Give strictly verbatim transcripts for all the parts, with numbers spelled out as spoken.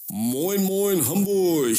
Moin, moin, Hamburg!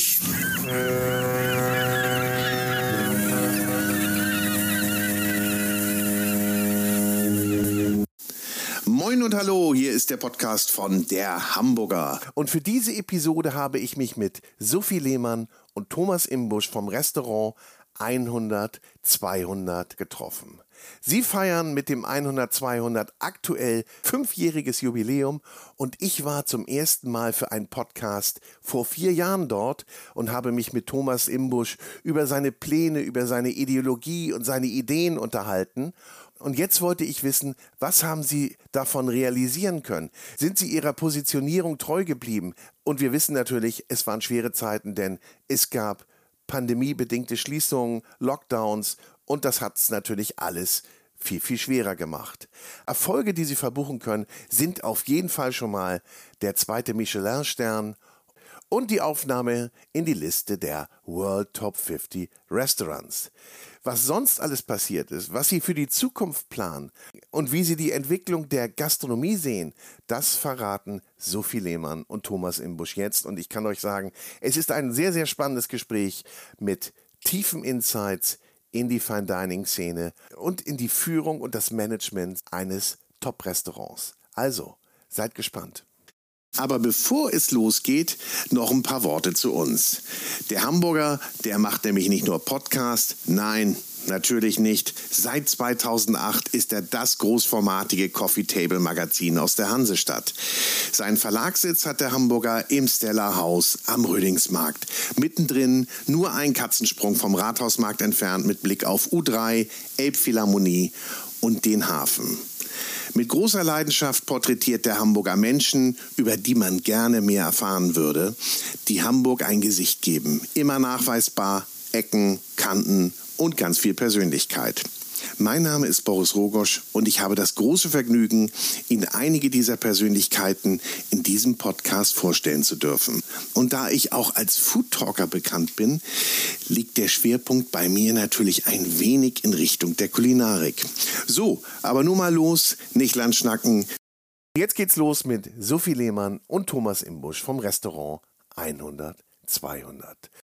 Moin und hallo, hier ist der Podcast von der Hamburger. Und für diese Episode habe ich mich mit Sophie Lehmann und Thomas Imbusch vom Restaurant hundert zweihundert getroffen. Sie feiern mit dem hundert zweihundert aktuell fünfjähriges Jubiläum und ich war zum ersten Mal für einen Podcast vor vier Jahren dort und habe mich mit Thomas Imbusch über seine Pläne, über seine Ideologie und seine Ideen unterhalten. Und jetzt wollte ich wissen, was haben Sie davon realisieren können? Sind Sie Ihrer Positionierung treu geblieben? Und wir wissen natürlich, es waren schwere Zeiten, denn es gab pandemiebedingte Schließungen, Lockdowns und das hat es natürlich alles viel, viel schwerer gemacht. Erfolge, die Sie verbuchen können, sind auf jeden Fall schon mal der zweite Michelin-Stern und die Aufnahme in die Liste der World Top fünfzig Restaurants. Was sonst alles passiert ist, was Sie für die Zukunft planen und wie Sie die Entwicklung der Gastronomie sehen, das verraten Sophie Lehmann und Thomas Imbusch jetzt. Und ich kann euch sagen, es ist ein sehr, sehr spannendes Gespräch mit tiefen Insights in die Fine-Dining-Szene und in die Führung und das Management eines Top-Restaurants. Also, seid gespannt. Aber bevor es losgeht, noch ein paar Worte zu uns. Der Hamburger, der macht nämlich nicht nur Podcast, nein, natürlich nicht. Seit zweitausendacht ist er das großformatige Coffee-Table-Magazin aus der Hansestadt. Seinen Verlagssitz hat der Hamburger im Stella Haus am Rödingsmarkt. Mittendrin nur ein Katzensprung vom Rathausmarkt entfernt mit Blick auf U drei, Elbphilharmonie und den Hafen. Mit großer Leidenschaft porträtiert der Hamburger Menschen, über die man gerne mehr erfahren würde, die Hamburg ein Gesicht geben. Immer nachweisbar, Ecken, Kanten und ganz viel Persönlichkeit. Mein Name ist Boris Rogosch und ich habe das große Vergnügen, Ihnen einige dieser Persönlichkeiten in diesem Podcast vorstellen zu dürfen. Und da ich auch als Foodtalker bekannt bin, liegt der Schwerpunkt bei mir natürlich ein wenig in Richtung der Kulinarik. So, aber nun mal los, nicht Landschnacken. Jetzt geht's los mit Sophie Lehmann und Thomas Imbusch vom Restaurant hundert zweihundert.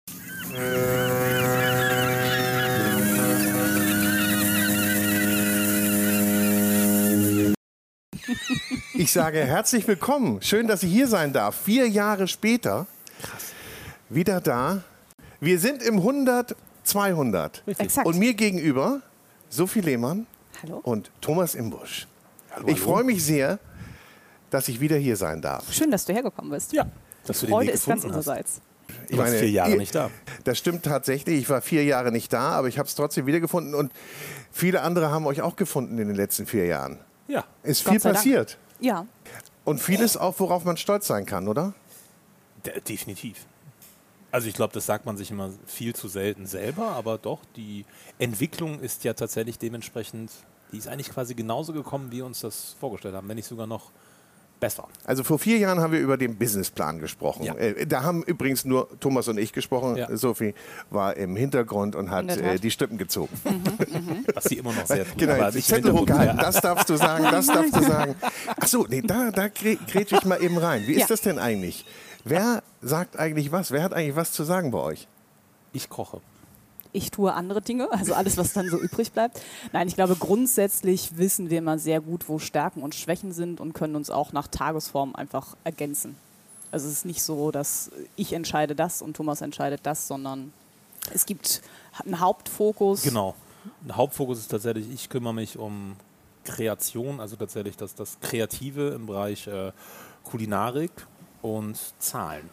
Ich sage herzlich willkommen. Schön, dass ich hier sein darf. Vier Jahre später. Krass. Wieder da. Wir sind im hundert zweihundert. Exakt. Und mir gegenüber Sophie Lehmann Hallo. und Thomas Imbusch. Hallo, Ich hallo. freue mich sehr, dass ich wieder hier sein darf. Schön, dass du hergekommen bist. Ja, dass du den Freude Weg ist ganz gefunden hast. unsererseits. Du warst vier Jahre ihr- nicht da. Das stimmt tatsächlich. Ich war vier Jahre nicht da, aber ich habe es trotzdem wiedergefunden. Und viele andere haben euch auch gefunden in den letzten vier Jahren. Ja. Ist Gott viel sei Dank. passiert. Ja, Und vieles auch, worauf man stolz sein kann, oder? De- definitiv. Also ich glaube, das sagt man sich immer viel zu selten selber, aber doch, die Entwicklung ist ja tatsächlich dementsprechend, die ist eigentlich quasi genauso gekommen, wie wir uns das vorgestellt haben, wenn nicht sogar noch besser. Also vor vier Jahren haben wir über den Businessplan gesprochen. Ja. Äh, da haben übrigens nur Thomas und ich gesprochen. Ja. Sophie war im Hintergrund und In hat der Tat. äh, die Strippen gezogen. Was sie immer noch sehr tun. Genau, aber die nicht im Zettel Hintergrund. hochgehalten. Das darfst du sagen, das darfst du sagen. Achso, nee, da, da grätsch ich mal eben rein. Wie ist Ja. das denn eigentlich? Wer sagt eigentlich was? Wer hat eigentlich was zu sagen bei euch? Ich koche. ich tue andere Dinge, also alles, was dann so übrig bleibt. Nein, ich glaube, grundsätzlich wissen wir immer sehr gut, wo Stärken und Schwächen sind und können uns auch nach Tagesform einfach ergänzen. Also es ist nicht so, dass ich entscheide das und Thomas entscheidet das, sondern es gibt einen Hauptfokus. Genau. Ein Hauptfokus ist tatsächlich, ich kümmere mich um Kreation, also tatsächlich das, das Kreative im Bereich äh, Kulinarik und Zahlen.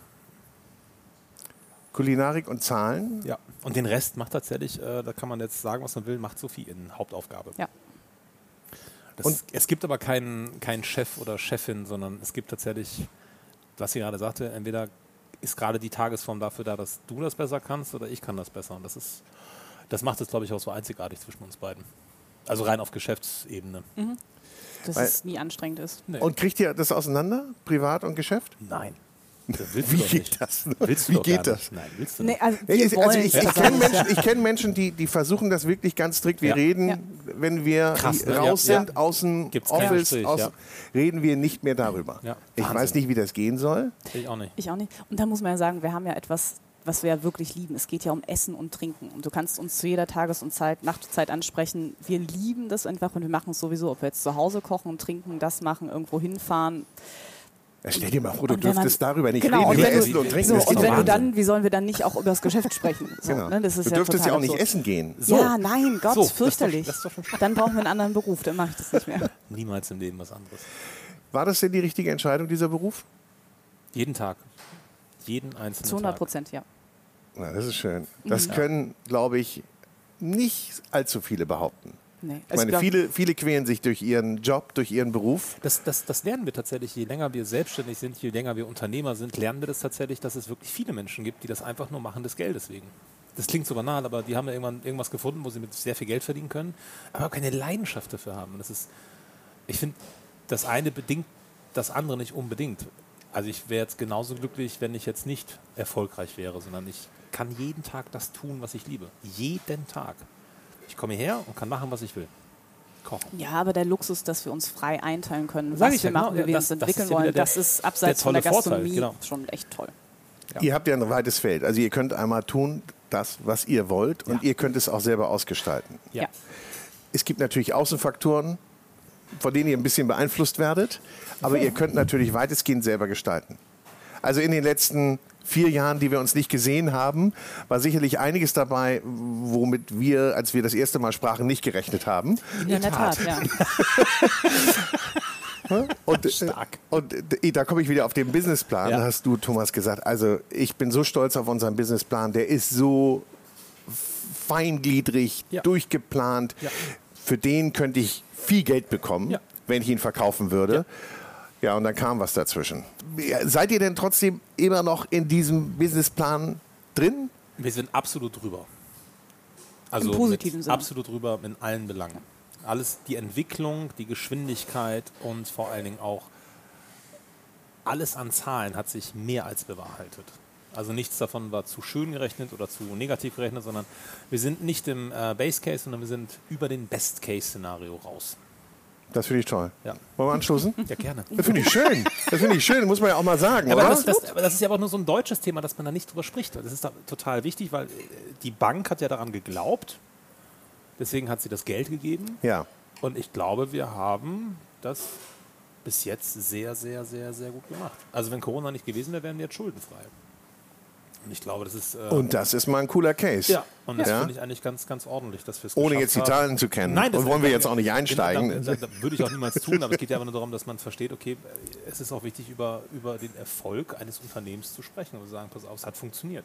Kulinarik und Zahlen? Ja. Und den Rest macht tatsächlich, äh, da kann man jetzt sagen, was man will, macht Sophie in Hauptaufgabe. Ja. Das, und es gibt aber keinen, keinen Chef oder Chefin, sondern es gibt tatsächlich, was sie gerade sagte, entweder ist gerade die Tagesform dafür da, dass du das besser kannst oder ich kann das besser. Und das ist, das macht es, glaube ich, auch so einzigartig zwischen uns beiden. Also rein auf Geschäftsebene. Mhm. Dass Weil- es nie anstrengend ist. Nee. Und kriegt ihr das auseinander, Privat und Geschäft? Nein. willst du Wie doch geht nicht. das? Willst du Wie doch geht gar das? nicht. Nein, willst du Nee, nicht. also Ich, wir also wollen ich, es. ich Das kenne ist Menschen, ja- ich kenn Menschen die, die versuchen das wirklich ganz strikt. Wir Ja. reden, Ja. wenn wir Krass, ne? raus Ja. sind aus dem Gibt's kein Office, Gespräch, aus, ja. reden wir nicht mehr darüber. Ja. Ich Wahnsinn. weiß nicht, wie das gehen soll. Ich auch nicht. Ich auch nicht. Und da muss man ja sagen, wir haben ja etwas, was wir ja wirklich lieben. Es geht ja um Essen und Trinken. Und du kannst uns zu jeder Tages- und Zeit, Nachtzeit ansprechen. Wir lieben das einfach und wir machen es sowieso, ob wir jetzt zu Hause kochen und trinken, das machen, irgendwo hinfahren. Ja, stell dir mal vor, du Und wenn man- dürftest darüber nicht genau, reden, und über wenn du- Essen und Trinken. So, das ist und doch wenn du Wahnsinn. dann, wie sollen wir dann nicht auch über das Geschäft sprechen? So, Genau. ne, das ist Du ja dürftest ja total auch nicht absurd. essen gehen. Ja, nein, Gott, So, das ist doch- fürchterlich. das ist doch schon schlimm. Dann brauchen wir einen anderen Beruf, dann mache ich das nicht mehr. Niemals im Leben was anderes. War das denn die richtige Entscheidung, dieser Beruf? Jeden Tag. Jeden einzelnen Zu hundert Tag. Prozent, ja. Na, das ist schön. Das Mhm. können, glaube ich, nicht allzu viele behaupten. Nee. Ich Also meine, glaub- viele, viele quälen sich durch ihren Job, durch ihren Beruf. Das, das, das lernen wir tatsächlich, je länger wir selbstständig sind, je länger wir Unternehmer sind, lernen wir das tatsächlich, dass es wirklich viele Menschen gibt, die das einfach nur machen des Geldes wegen. Das klingt so banal, aber die haben ja irgendwann irgendwas gefunden, wo sie mit sehr viel Geld verdienen können, aber keine Leidenschaft dafür haben. Und das ist, ich finde, das eine bedingt das andere nicht unbedingt. Also ich wäre jetzt genauso glücklich, wenn ich jetzt nicht erfolgreich wäre, sondern ich kann jeden Tag das tun, was ich liebe. Jeden Tag. Ich komme hierher und kann machen, was ich will. Kochen. Ja, aber der Luxus, dass wir uns frei einteilen können, Sag was ich wir ja, genau. machen, wie Ja, wir das- uns das ist entwickeln ja wieder wollen, der- das ist abseits der von der tolle Vorteil, Gastronomie genau. schon echt toll. Ja. Ihr habt ja ein weites Feld. Also ihr könnt einmal tun, das, was ihr wollt, und Ja. ihr könnt es auch selber ausgestalten. Ja. Ja. Es gibt natürlich Außenfaktoren, von denen ihr ein bisschen beeinflusst werdet, aber ihr könnt natürlich weitestgehend selber gestalten. Also in den letzten vier Jahren, die wir uns nicht gesehen haben, war sicherlich einiges dabei, womit wir, als wir das erste Mal sprachen, nicht gerechnet haben. In der Tat, ja. Und, Stark. und äh, da komme ich wieder auf den Businessplan. Ja. Da hast du, Thomas, gesagt, also ich bin so stolz auf unseren Businessplan. Der ist so feingliedrig, Ja. durchgeplant. Ja. Für den könnte ich viel Geld bekommen, Ja. wenn ich ihn verkaufen würde. Ja, und dann kam was dazwischen. Ja, seid ihr denn trotzdem immer noch in diesem Businessplan drin? Wir sind absolut drüber. Also Im positiven mit Sinne. absolut drüber in allen Belangen. Alles, die Entwicklung, die Geschwindigkeit und vor allen Dingen auch alles an Zahlen hat sich mehr als bewahrheitet. Also nichts davon war zu schön gerechnet oder zu negativ gerechnet, sondern wir sind nicht im äh, Base Case, sondern wir sind über den Best Case Szenario raus. Das finde ich toll. Ja. Wollen wir anstoßen? Ja, gerne. Das finde ich schön. Das finde ich schön, muss man ja auch mal sagen, Aber oder? das, das, aber das ist ja aber nur so ein deutsches Thema, dass man da nicht drüber spricht. Das ist da total wichtig, weil äh, die Bank hat ja daran geglaubt. Deswegen hat sie das Geld gegeben. Ja. Und ich glaube, wir haben das bis jetzt sehr, sehr, sehr, sehr gut gemacht. Also wenn Corona nicht gewesen wäre, wären wir jetzt schuldenfrei. Und ich glaube, das ist... Äh, Und das ist mal ein cooler Case. ja, und das Ja. finde ich eigentlich ganz, ganz ordentlich, dass wir es Ohne geschafft jetzt die haben. Zahlen zu kennen. Nein, das und wollen wir jetzt auch nicht einsteigen. Da, da, da würde ich auch niemals tun, aber es geht ja einfach nur darum, dass man versteht, okay, es ist auch wichtig, über, über den Erfolg eines Unternehmens zu sprechen und zu sagen, pass auf, es hat funktioniert.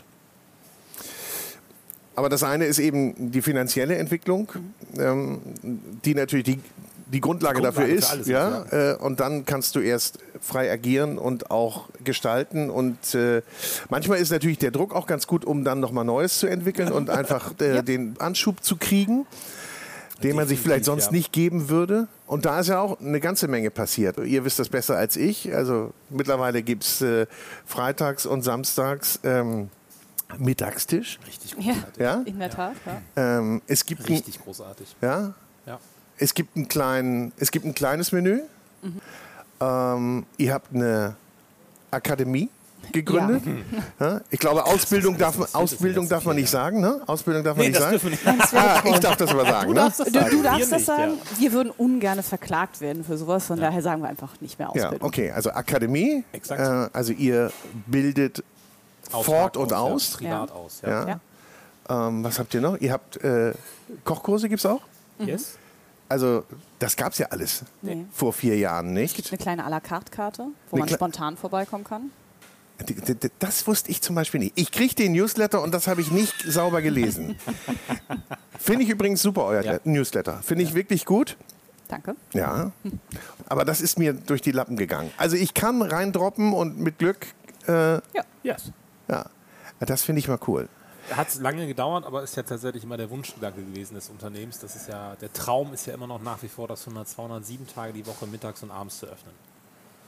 Aber das eine ist eben die finanzielle Entwicklung, ähm, die natürlich die, die Grundlage, Grundlage dafür für ist. alles Ja? ist, Äh, und dann kannst du erst frei agieren und auch gestalten. Und äh, manchmal ist natürlich der Druck auch ganz gut, um dann nochmal Neues zu entwickeln und einfach äh, den Anschub zu kriegen, den man sich vielleicht sonst ja. nicht geben würde. Und da ist ja auch eine ganze Menge passiert. Ihr wisst das besser als ich. Also mittlerweile gibt es äh, freitags und samstags ähm, Mittagstisch. Richtig Ja, großartig. Ja? in der Tat. Ja. Ähm, es gibt ein, Richtig großartig. ja, Ja. es gibt ein klein, es gibt ein kleines Menü. Ähm, ihr habt eine Akademie gegründet. Ja. Ich glaube, Ausbildung darf, man- Ausbildung darf man nicht sagen. Ne? Ausbildung darf man Nee, nicht das sagen. dürfen wir nicht. Nein, das wäre Ah, toll. ich darf das aber sagen. Du Ne? darfst das Du, sagen. du darfst Wir das nicht, sagen. ja. Wir würden ungern verklagt werden für sowas, von daher sagen wir einfach nicht mehr Ja, Ausbildung. okay, also Akademie. Exakt. Äh, also ihr bildet fort und ja, aus. privat Ja. aus, Ja. ja. Ja. Ähm, was habt ihr noch? Ihr habt äh, Kochkurse, gibt es auch? Yes? Also das gab es ja alles Nee. vor vier Jahren nicht. Eine kleine à la carte Karte, wo Eine man Kle- spontan vorbeikommen kann. D- d- d- Das wusste ich zum Beispiel nicht. Ich kriege den Newsletter und das habe ich nicht sauber gelesen. Finde ich übrigens super, euer Ja. Newsletter. Finde ich wirklich gut. Danke. Ja. Aber das ist mir durch die Lappen gegangen. Also ich kann reindroppen und mit Glück, äh, Yes. ja, das finde ich mal cool. Hat lange gedauert, aber ist ja tatsächlich immer der Wunschgedanke gewesen des Unternehmens. Das ist ja, der Traum ist ja immer noch nach wie vor, das hundert, zweihundert, sieben Tage die Woche mittags und abends zu öffnen.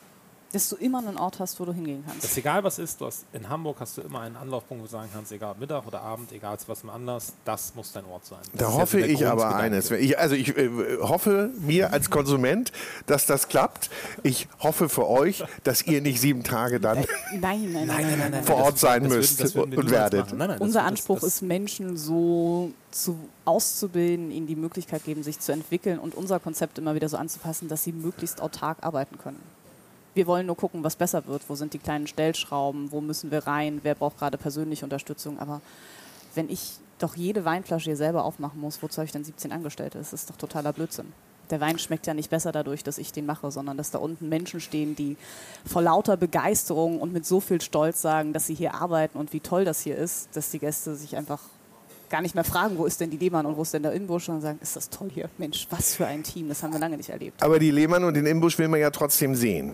Dass du immer einen Ort hast, wo du hingehen kannst. Das ist egal, was ist. Du hast, in Hamburg hast du immer einen Anlaufpunkt, wo du sagen kannst, egal ob Mittag oder Abend, egal zu was im Anlass, das muss dein Ort sein. Das Da hoffe ja so ich aber eines. Ich, also ich äh, hoffe mir als Konsument, dass das klappt. Ich hoffe für euch, dass ihr nicht sieben Tage dann Nein, nein, nein, nein, nein, nein. vor Ort sein das würden- müsst das würden wir und niemals werdet. machen. Nein, nein, das Unser wird- Anspruch das, das, ist, Menschen so zu, auszubilden, ihnen die Möglichkeit geben, sich zu entwickeln und unser Konzept immer wieder so anzupassen, dass sie möglichst autark arbeiten können. Wir wollen nur gucken, was besser wird. Wo sind die kleinen Stellschrauben? Wo müssen wir rein? Wer braucht gerade persönliche Unterstützung? Aber wenn ich doch jede Weinflasche hier selber aufmachen muss, wozu habe ich dann siebzehn Angestellte? Das ist doch totaler Blödsinn. Der Wein schmeckt ja nicht besser dadurch, dass ich den mache, sondern dass da unten Menschen stehen, die vor lauter Begeisterung und mit so viel Stolz sagen, dass sie hier arbeiten und wie toll das hier ist, dass die Gäste sich einfach gar nicht mehr fragen, wo ist denn die Lehmann und wo ist denn der Imbusch, sondern sagen, ist das toll hier. Mensch, was für ein Team, das haben wir lange nicht erlebt. Aber die Lehmann und den Imbusch will man ja trotzdem sehen.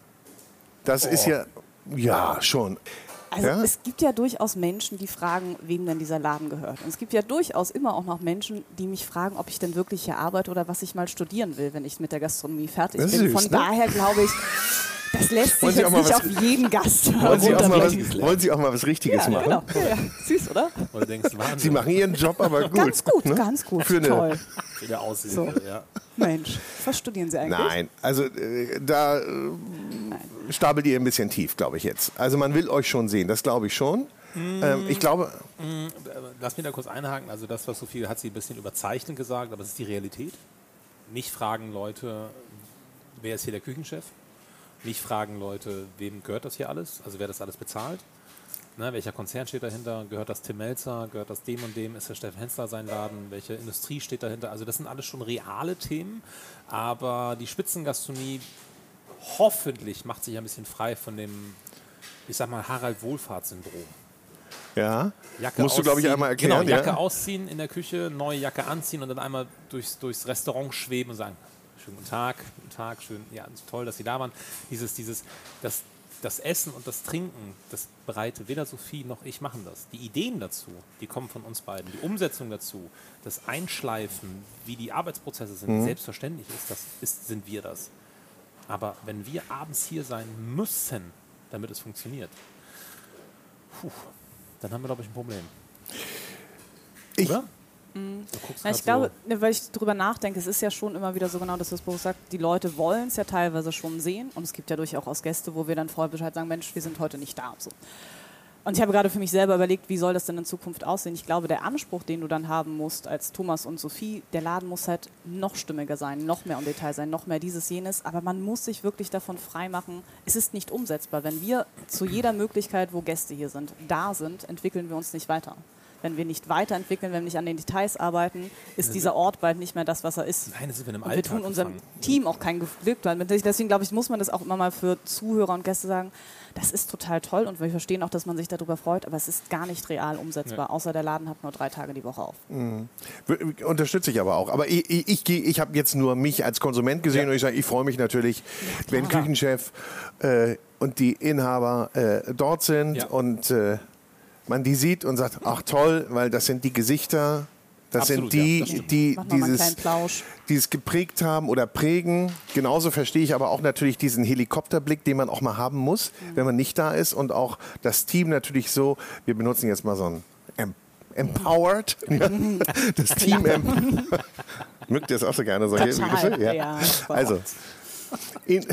Das ist ja, ja, schon. Also Ja? es gibt ja durchaus Menschen, die fragen, wem denn dieser Laden gehört. Und es gibt ja durchaus immer auch noch Menschen, die mich fragen, ob ich denn wirklich hier arbeite oder was ich mal studieren will, wenn ich mit der Gastronomie fertig Das ist bin. süß, Von ne? daher glaube ich, das lässt Wollen sich Sie auch jetzt mal nicht was- auf jeden Gast Wollen Sie, auch mal was, runterbrechen. wollen Sie auch mal was Richtiges Ja, machen? genau. Ja, ja. Süß, oder? oder denkst du, Wahnsinn, Sie machen Ihren Job aber gut. Ganz gut, ne? ganz gut. Für eine- Toll. wie der aussieht. So. Ja. Mensch, was studieren Sie eigentlich? Nein, also äh, da äh, stapelt ihr ein bisschen tief, glaube ich jetzt. Also man will euch schon sehen, das glaube ich schon. Ähm, ich glaube, Lass mich da kurz einhaken. Also das, was Sophie hat sie ein bisschen überzeichnet gesagt, aber es ist die Realität. Nicht fragen Leute, wer ist hier der Küchenchef? Nicht fragen Leute, wem gehört das hier alles? Also wer das alles bezahlt? Ne, welcher Konzern steht dahinter? Gehört das Tim Melzer? Gehört das dem und dem? Ist der Steffen Hensler sein Laden? Welche Industrie steht dahinter? Also das sind alles schon reale Themen, aber die Spitzengastronomie hoffentlich macht sich ein bisschen frei von dem, ich sag mal, Harald Wohlfahrt-Syndrom. ja, Jacke musst du, glaube ich, ausziehen, einmal erklären. Genau, Jacke ja? ausziehen in der Küche, neue Jacke anziehen und dann einmal durchs, durchs Restaurant schweben und sagen, schönen guten Tag, guten Tag, schön, ja, toll, dass Sie da waren. Dieses, dieses, das, das Essen und das Trinken, das bereite weder Sophie noch ich machen das. Die Ideen dazu, die kommen von uns beiden. Die Umsetzung dazu, das Einschleifen, wie die Arbeitsprozesse sind, Mhm. selbstverständlich ist das, ist, sind wir das. Aber wenn wir abends hier sein müssen, damit es funktioniert, puh, dann haben wir, glaube ich, ein Problem. Ich- Oder? Du guckst Na, grad ich glaube, so. ne, weil ich drüber nachdenke, es ist ja schon immer wieder so genau, dass das Buch sagt, die Leute wollen es ja teilweise schon sehen und es gibt ja durchaus Gäste, wo wir dann vorher Bescheid sagen, Mensch, wir sind heute nicht da. So. Und ich habe gerade für mich selber überlegt, wie soll das denn in Zukunft aussehen? Ich glaube, der Anspruch, den du dann haben musst als Thomas und Sophie, der Laden muss halt noch stimmiger sein, noch mehr im Detail sein, noch mehr dieses, jenes, aber man muss sich wirklich davon freimachen, es ist nicht umsetzbar. Wenn wir zu jeder Möglichkeit, wo Gäste hier sind, da sind, entwickeln wir uns nicht weiter. Wenn wir nicht weiterentwickeln, wenn wir nicht an den Details arbeiten, ist dieser Ort bald nicht mehr das, was er ist. Nein, das sind wir im Und wir Alltag tun unserem gefangen. Team auch kein Glück. Weil deswegen, glaube ich, muss man das auch immer mal für Zuhörer und Gäste sagen, das ist total toll und wir verstehen auch, dass man sich darüber freut, aber es ist gar nicht real umsetzbar, Ja. außer der Laden hat nur drei Tage die Woche auf. W- Unterstütze ich aber auch. Aber ich, ich, ich, geh- ich habe jetzt nur mich als Konsument gesehen Ja. und ich sage, ich freue mich natürlich, wenn Küchenchef äh, und die Inhaber äh, dort sind Ja. und äh, man die sieht und sagt, ach toll, weil das sind die Gesichter, das Absolut, sind die, ja, das stimmt. die Machen wir mal einen dieses, kleinen Plausch. dieses geprägt haben oder prägen. Genauso verstehe ich aber auch natürlich diesen Helikopterblick, den man auch mal haben muss, Mhm. wenn man nicht da ist und auch das Team natürlich so, wir benutzen jetzt mal so ein em empowered, ja, das Team em mögt ihr das auch so gerne, solche Total, Begriffe? Ja. ja, voll. Also, in,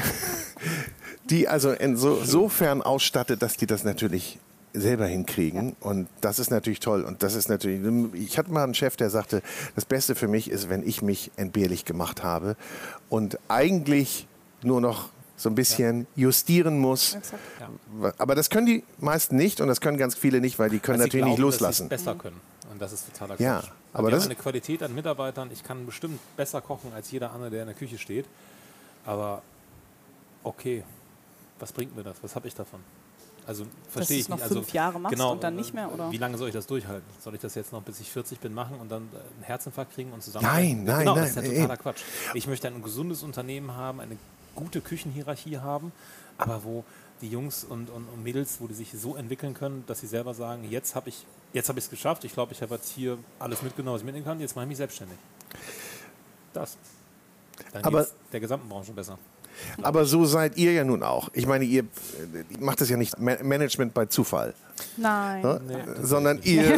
die also insofern ausstattet, dass die das natürlich selber hinkriegen und das ist natürlich toll und das ist natürlich, ich hatte mal einen Chef, der sagte, das Beste für mich ist, wenn ich mich entbehrlich gemacht habe und eigentlich nur noch so ein bisschen justieren muss, Exakt. aber das können die meisten nicht und das können ganz viele nicht, weil die können Weil sie natürlich nicht glauben, loslassen. Dass sie es besser können. Und das ist totaler Quatsch. Ja, aber wir das- haben eine Qualität an Mitarbeitern. Ich kann bestimmt besser kochen als jeder andere, der in der Küche steht. Aber okay, was bringt mir das? Was habe ich davon? Also verstehe du ich es noch nicht. Also, fünf Jahre machst genau, und dann nicht mehr, oder? Wie lange soll ich das durchhalten? Soll ich das jetzt noch, bis ich vierzig bin, machen und dann äh, einen Herzinfarkt kriegen und zusammen? Nein, nein, genau, nein, das ist ja ey. totaler Quatsch. Ich möchte ein gesundes Unternehmen haben, eine gute Küchenhierarchie haben, aber wo die Jungs und, und, und Mädels, wo die sich so entwickeln können, dass sie selber sagen, jetzt habe ich jetzt habe ich es geschafft, ich glaube, ich habe jetzt hier alles mitgenommen, was ich mitnehmen kann, jetzt mache ich mich selbstständig. Das. Dann Aber- geht's der gesamten Branche besser. Aber so seid ihr ja nun auch. Ich meine, ihr macht das ja nicht Ma- Management bei Zufall. Nein. Ne? Nee, Sondern ihr...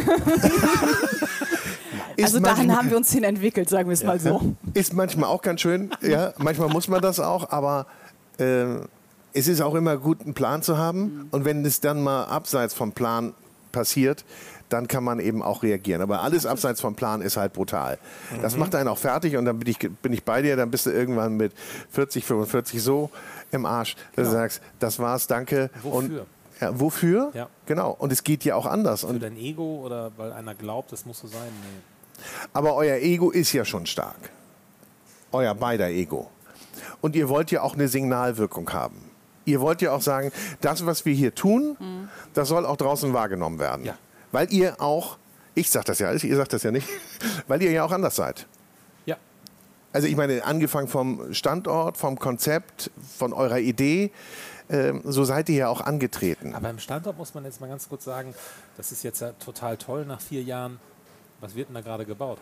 ist Also dahin manchmal- haben wir uns hin entwickelt, sagen wir es mal so. Ist manchmal auch ganz schön, ja. Manchmal muss man das auch, aber äh, es ist auch immer gut, einen Plan zu haben. Mhm. Und wenn es dann mal abseits vom Plan passiert, dann kann man eben auch reagieren. Aber alles abseits vom Plan ist halt brutal. Das macht einen auch fertig und dann bin ich, bin ich bei dir, dann bist du irgendwann mit vierzig, fünfundvierzig so im Arsch, dass du sagst, das war's, danke. Wofür? Und, ja, wofür? Ja. Genau. Und es geht ja auch anders. Für Und, dein Ego oder weil einer glaubt, das muss so sein? Nee. aber euer Ego ist ja schon stark. Euer beider Ego. Und ihr wollt ja auch eine Signalwirkung haben. Ihr wollt ja auch sagen, das, was wir hier tun, Mhm. das soll auch draußen wahrgenommen werden. Ja. Weil ihr auch, ich sag das ja alles, ihr sagt das ja nicht, weil ihr ja auch anders seid. Ja. Also ich meine, angefangen vom Standort, vom Konzept, von eurer Idee, ähm, so seid ihr ja auch angetreten. Aber im Standort muss man jetzt mal ganz kurz sagen, das ist jetzt ja total toll nach vier Jahren. Was wird denn da gerade gebaut?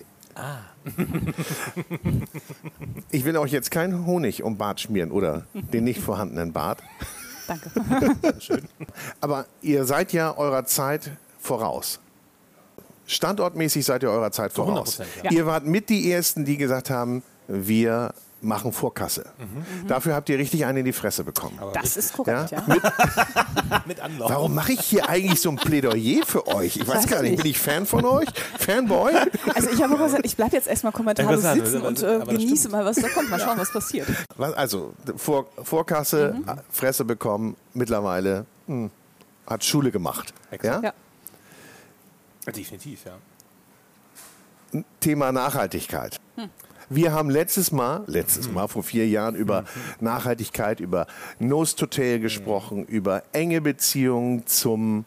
Ich will euch jetzt keinen Honig um Bart schmieren oder den nicht vorhandenen Bart. Danke. Aber ihr seid ja eurer Zeit voraus. Standortmäßig seid ihr eurer Zeit Zu hundert voraus. Prozent, ja. Ihr wart mit die Ersten, die gesagt haben, wir machen Vorkasse. Dafür habt ihr richtig einen in die Fresse bekommen. Aber Das ist korrekt, ja. mit Anlauf. Warum mache ich hier eigentlich so ein Plädoyer für euch? Ich weiß Weiß gar nicht, nicht. bin ich Fan von euch? Fanboy? Also ich habe auch gesagt, ich bleibe jetzt erstmal kommentarlos Interessant, sitzen aber- und äh, aber das genieße stimmt. mal, was da kommt. Mal schauen, was passiert. Was- Also, Vor, Vorkasse, Fresse bekommen, mittlerweile hm, hat Schule gemacht. Exakt. Ja? Ja. Definitiv, ja. Thema Nachhaltigkeit. Wir haben letztes Mal, letztes Mal vor vier Jahren über Nachhaltigkeit, über Nose to Tail gesprochen, über enge Beziehungen zum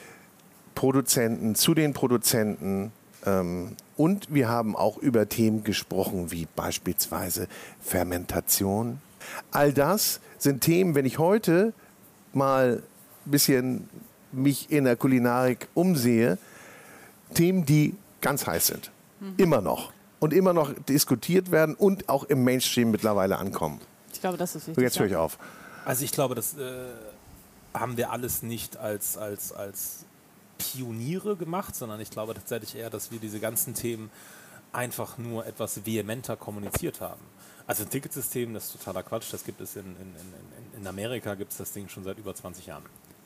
Produzenten, zu den Produzenten. Ähm, und wir haben auch über Themen gesprochen, wie beispielsweise Fermentation. All das sind Themen, wenn ich heute mal ein bisschen mich in der Kulinarik umsehe, Themen, die ganz heiß sind. Immer noch. Und immer noch diskutiert werden und auch im Mainstream mittlerweile ankommen. Ich glaube, das ist wichtig. So, jetzt höre ich ja. auf. Also ich glaube, das äh, haben wir alles nicht als, als, als Pioniere gemacht, sondern ich glaube tatsächlich eher, dass wir diese ganzen Themen einfach nur etwas vehementer kommuniziert haben. Also ein Ticketsystem, das ist totaler Quatsch, das gibt es in, in, in, in Amerika, gibt es das Ding schon seit über zwanzig Jahren.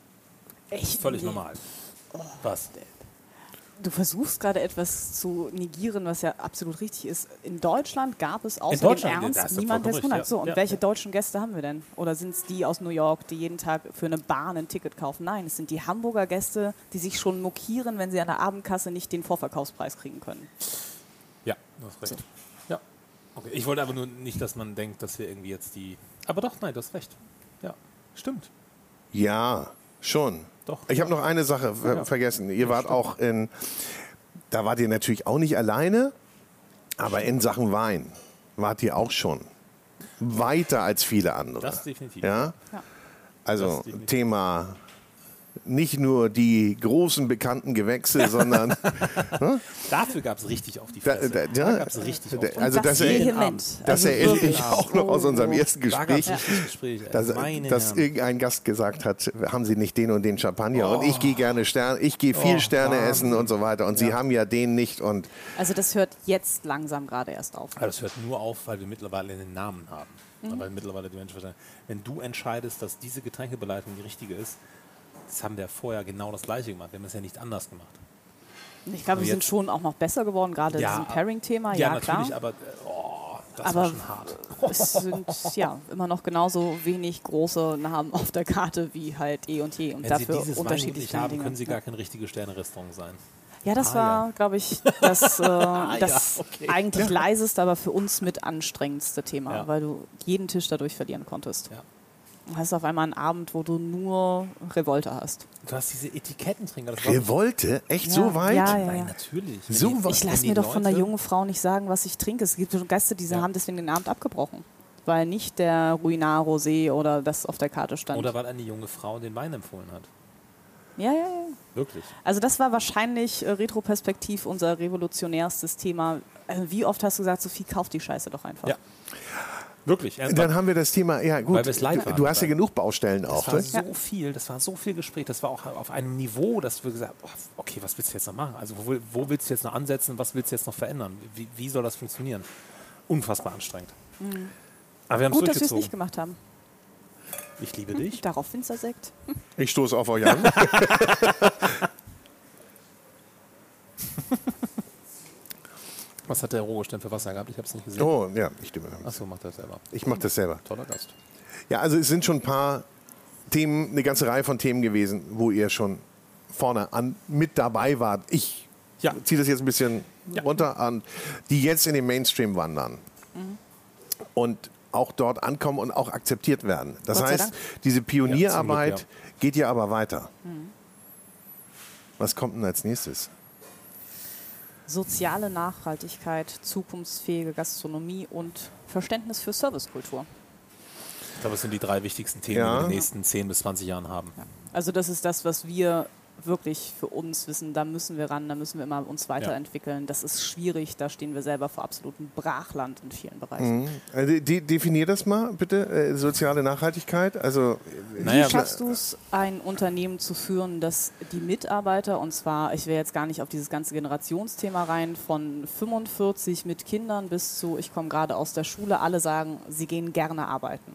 Echt? Völlig Nee. normal. Was? Du versuchst gerade etwas zu negieren, was ja absolut richtig ist. In Deutschland gab es außer In Deutschland, dem da Ernst hast du niemand, der es vollkommen hat. recht, So, ja. und Ja. welche deutschen Gäste haben wir denn? Oder sind es die aus New York, die jeden Tag für eine Bahn ein Ticket kaufen? Nein, es sind die Hamburger Gäste, die sich schon mokieren, wenn sie an der Abendkasse nicht den Vorverkaufspreis kriegen können. Ja, du hast recht. Ja. Okay. Ich wollte aber nur nicht, dass man denkt, dass wir irgendwie jetzt die... Aber doch, nein, du hast recht. Ja, stimmt. Ja, schon. Doch. Ich habe noch eine Sache ver Ja. vergessen. Ihr wart auch in, da wart ihr natürlich auch nicht alleine, aber in Sachen Wein wart ihr auch schon weiter als viele andere. Das definitiv. Ja? Ja. Also Das definitiv. Thema nicht nur die großen bekannten Gewächse, sondern Dafür gab es richtig auf die Da- Fresse. da- Da, ja. gab es richtig auf Da- die also das das er- vehement. das Also erinnere wirklich. ich auch noch aus unserem ersten Da gab Gespräch. es richtig Gespräche. Dass, Meine dass Herren. irgendein Gast gesagt hat, haben Sie nicht den und den Champagner und ich gehe gerne Sterne, ich gehe viel Oh, Sterne Wahnsinn. essen und so weiter und Sie haben ja den nicht und Also das hört jetzt langsam gerade erst auf. Aber das hört nur auf, weil wir mittlerweile einen Namen haben. Weil mittlerweile die Menschen verstehen, wenn du entscheidest, dass diese Getränkebeleitung die richtige ist, das haben wir vorher genau das Gleiche gemacht. Wir haben es ja nicht anders gemacht. Ich glaube, wir Und sind jetzt- schon auch noch besser geworden, gerade Ja, diesem Pairing-Thema. Ja, Ja, natürlich, klar. aber äh, oh, das Aber war schon hart. es sind ja immer noch genauso wenig große Namen auf der Karte wie halt eh und je. Und Wenn dafür Sie dieses Weingut unterschiedlich nicht viele haben, Dinge. können Sie Ja. gar kein richtiges Sterne-Restaurant sein. Ja, das Ah, war, ja. glaube ich, das, äh, das okay. eigentlich leiseste, aber für uns mit anstrengendste Thema, Ja. weil du jeden Tisch dadurch verlieren konntest. Ja. Du hast auf einmal einen Abend, wo du nur Revolte hast. Du hast diese Etikettentrinker. Das war Revolte? Echt Ja, so weit? ja, ja. Nein, natürlich. Wenn So die- weit? Ich wenn lasse die mir doch von der Leute- jungen Frau nicht sagen, was ich trinke. Es gibt schon Gäste, die Ja. haben deswegen den Abend abgebrochen, weil nicht der Ruinar Rosé oder das auf der Karte stand. Oder weil eine junge Frau den Wein empfohlen hat. ja, ja, ja. Wirklich. Also das war wahrscheinlich äh, retroperspektiv unser revolutionärstes Thema. Also wie oft hast du gesagt, Sophie, kauf die Scheiße doch einfach. Ja. Wirklich. Dann haben wir das Thema, ja gut, Weil wir es leid waren. du hast ja genug Baustellen auch. Das war Ne? so viel, das war so viel Gespräch, das war auch auf einem Niveau, dass wir gesagt haben, okay, was willst du jetzt noch machen? Also wo, wo willst du jetzt noch ansetzen, was willst du jetzt noch verändern? Wie, wie soll das funktionieren? Unfassbar anstrengend. Mhm. Aber wir haben Gut, es dass wir es durchgezogen. nicht gemacht haben. Ich liebe dich. Darauf Finstersekt. Ich stoße auf euch an. Was hat der Rogosch denn für Wasser gehabt? Ich habe es nicht gesehen. Oh, ja, ich stimme. Achso, macht er selber. Ich mache das selber. Toller Gast. Ja, also es sind schon ein paar Themen, eine ganze Reihe von Themen gewesen, wo ihr schon vorne an mit dabei wart. Ich Ja. ziehe das jetzt ein bisschen Ja. runter an, die jetzt in den Mainstream wandern Mhm. und auch dort ankommen und auch akzeptiert werden. Das Gott sei heißt, Dank. diese Pionierarbeit Ja, zum Glück, geht ja aber weiter. Mhm. Was kommt denn als nächstes? Soziale Nachhaltigkeit, zukunftsfähige Gastronomie und Verständnis für Servicekultur. Ich glaube, das sind die drei wichtigsten Themen, Ja. die wir in den nächsten zehn bis zwanzig Jahren haben. Ja. Also das ist das, was wir wirklich für uns wissen, da müssen wir ran, da müssen wir immer uns weiterentwickeln. Das ist schwierig, da stehen wir selber vor absolutem Brachland in vielen Bereichen. Mhm. Also, de definier das mal bitte, äh, soziale Nachhaltigkeit. Also, Naja, Wie schaffst du es, ein Unternehmen zu führen, dass die Mitarbeiter, und zwar, ich will jetzt gar nicht auf dieses ganze Generationsthema rein, von fünfundvierzig mit Kindern bis zu, ich komme gerade aus der Schule, alle sagen, sie gehen gerne arbeiten.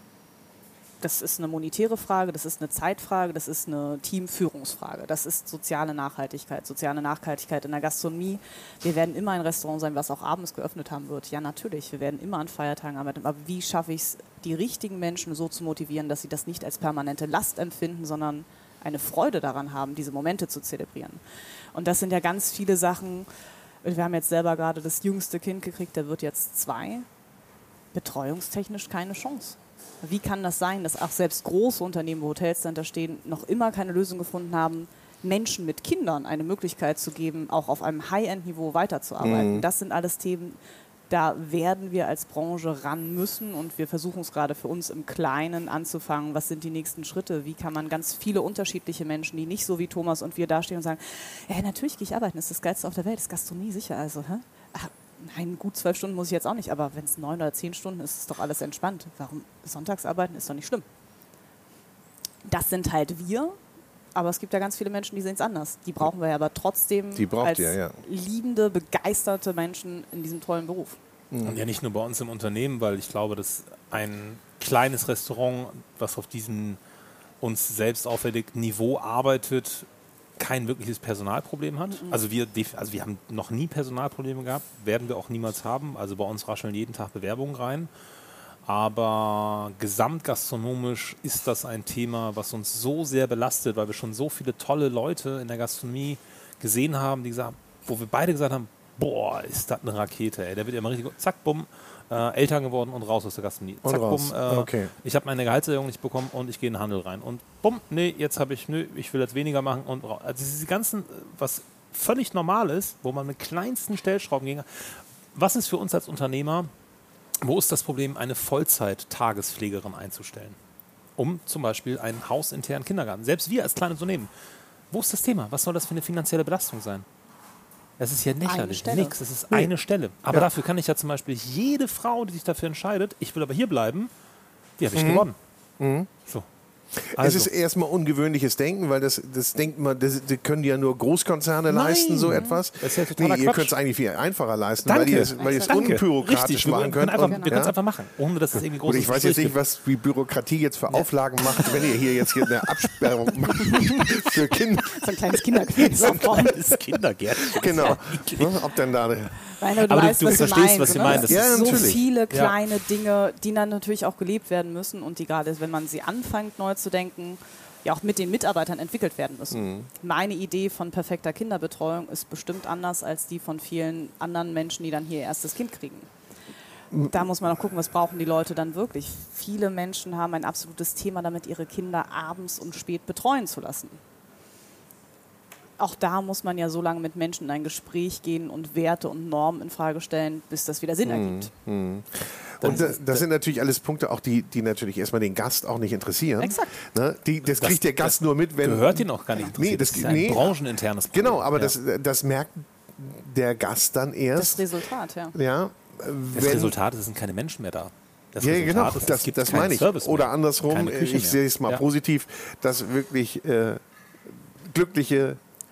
Das ist eine monetäre Frage, das ist eine Zeitfrage, das ist eine Teamführungsfrage. Das ist soziale Nachhaltigkeit, soziale Nachhaltigkeit in der Gastronomie. Wir werden immer ein Restaurant sein, was auch abends geöffnet haben wird. Ja, natürlich, wir werden immer an Feiertagen arbeiten. Aber wie schaffe ich es, die richtigen Menschen so zu motivieren, dass sie das nicht als permanente Last empfinden, sondern eine Freude daran haben, diese Momente zu zelebrieren? Und das sind ja ganz viele Sachen. Wir haben jetzt selber gerade das jüngste Kind gekriegt, der wird jetzt zwei. Betreuungstechnisch keine Chance. Wie kann das sein, dass auch selbst große Unternehmen, wo Hotelcenter stehen, noch immer keine Lösung gefunden haben, Menschen mit Kindern eine Möglichkeit zu geben, auch auf einem High-End-Niveau weiterzuarbeiten? Mhm. Das sind alles Themen, da werden wir als Branche ran müssen und wir versuchen es gerade für uns im Kleinen anzufangen. Was sind die nächsten Schritte? Wie kann man ganz viele unterschiedliche Menschen, die nicht so wie Thomas und wir dastehen und sagen, ja, natürlich gehe ich arbeiten, das ist das Geilste auf der Welt, das ist Gastronomie sicher. Also, hä? Ach, nein, gut zwölf Stunden muss ich jetzt auch nicht, aber wenn es neun oder zehn Stunden ist, ist doch alles entspannt. Warum sonntags arbeiten ist doch nicht schlimm. Das sind halt wir, aber es gibt ja ganz viele Menschen, die sehen es anders. Die brauchen wir ja aber trotzdem Die braucht als ihr, ja. liebende, begeisterte Menschen in diesem tollen Beruf. Und ja nicht nur bei uns im Unternehmen, weil ich glaube, dass ein kleines Restaurant, was auf diesem uns selbst auferlegten Niveau arbeitet, kein wirkliches Personalproblem hat. Mhm. Also wir, also wir haben noch nie Personalprobleme gehabt, werden wir auch niemals haben. Also bei uns rascheln jeden Tag Bewerbungen rein. Aber gesamtgastronomisch ist das ein Thema, was uns so sehr belastet, weil wir schon so viele tolle Leute in der Gastronomie gesehen haben, die gesagt, wo wir beide gesagt haben, boah, ist das eine Rakete, ey. Der wird ja mal richtig gut, zack, bumm, äh, Eltern geworden und raus aus der Gastronomie. Und Zack, raus. bumm, äh, Okay. ich habe meine Gehaltserhöhung nicht bekommen und ich gehe in den Handel rein. Und bumm, nee, jetzt habe ich, nö, ich will jetzt weniger machen und raus. Also diese ganzen, was völlig normal ist, wo man mit kleinsten Stellschrauben gegen. Was ist für uns als Unternehmer, wo ist das Problem, eine Vollzeit-Tagespflegerin einzustellen? Um zum Beispiel einen hausinternen Kindergarten. Selbst wir als kleines Unternehmen. Wo ist das Thema? Was soll das für eine finanzielle Belastung sein? Das ist ja lächerlich, Stelle. nichts. Das ist eine Stelle. Aber Ja. dafür kann ich ja zum Beispiel jede Frau, die sich dafür entscheidet, ich will aber hier bleiben, die habe ich Mhm. gewonnen. Mhm. So. Es Also, ist erstmal ungewöhnliches Denken, weil das, das denkt man, das, das können ja nur Großkonzerne Nein. leisten, so etwas. Das ist ja totaler nee, ihr Quatsch. könnt es eigentlich viel einfacher leisten, Danke. weil ihr es, weil ihr es Danke. unbürokratisch Richtig, wir machen können könnt. einfach, Und- wir können es ja? einfach machen, ohne dass es irgendwie groß Gut, ich weiß jetzt nicht, was die Bürokratie jetzt für Auflagen macht, wenn ihr hier jetzt hier eine Absperrung macht für Kinder. So ein kleines Kinderquiz. so ein kleines Kindergärtchen. Genau. Ne, ob dann da Nein, aber du Aber du- weißt, du was verstehst, meinst, was sie ne? meinen. Das Ja, so natürlich. viele Ja. kleine Dinge, die dann natürlich auch gelebt werden müssen und die gerade, wenn man sie anfängt neu zu denken, ja auch mit den Mitarbeitern entwickelt werden müssen. Mhm. Meine Idee von perfekter Kinderbetreuung ist bestimmt anders als die von vielen anderen Menschen, die dann hier ihr erstes Kind kriegen. Da muss man auch gucken, was brauchen die Leute dann wirklich. Viele Menschen haben ein absolutes Thema damit, ihre Kinder abends und spät betreuen zu lassen. Auch da muss man ja so lange mit Menschen in ein Gespräch gehen und Werte und Normen in Frage stellen, bis das wieder Sinn ergibt. Und das, das sind natürlich alles Punkte, auch die, die natürlich erstmal den Gast auch nicht interessieren. Exakt. Ne? Die, das kriegt der Gast nur mit, wenn... Gehört ihn auch gar nicht. Nee, das- ist ein nee. brancheninternes Problem. Genau, aber ja. das, das merkt der Gast dann Das erst. Resultat, ja. Ja, Das wenn, Resultat ist, es sind keine Menschen mehr da. Das Ja, Resultat genau, ist, es das, gibt das keinen meine ich. Service mehr. Oder andersrum, Keine Küche ich mehr. sehe es mal Ja. positiv, dass wirklich äh, glückliche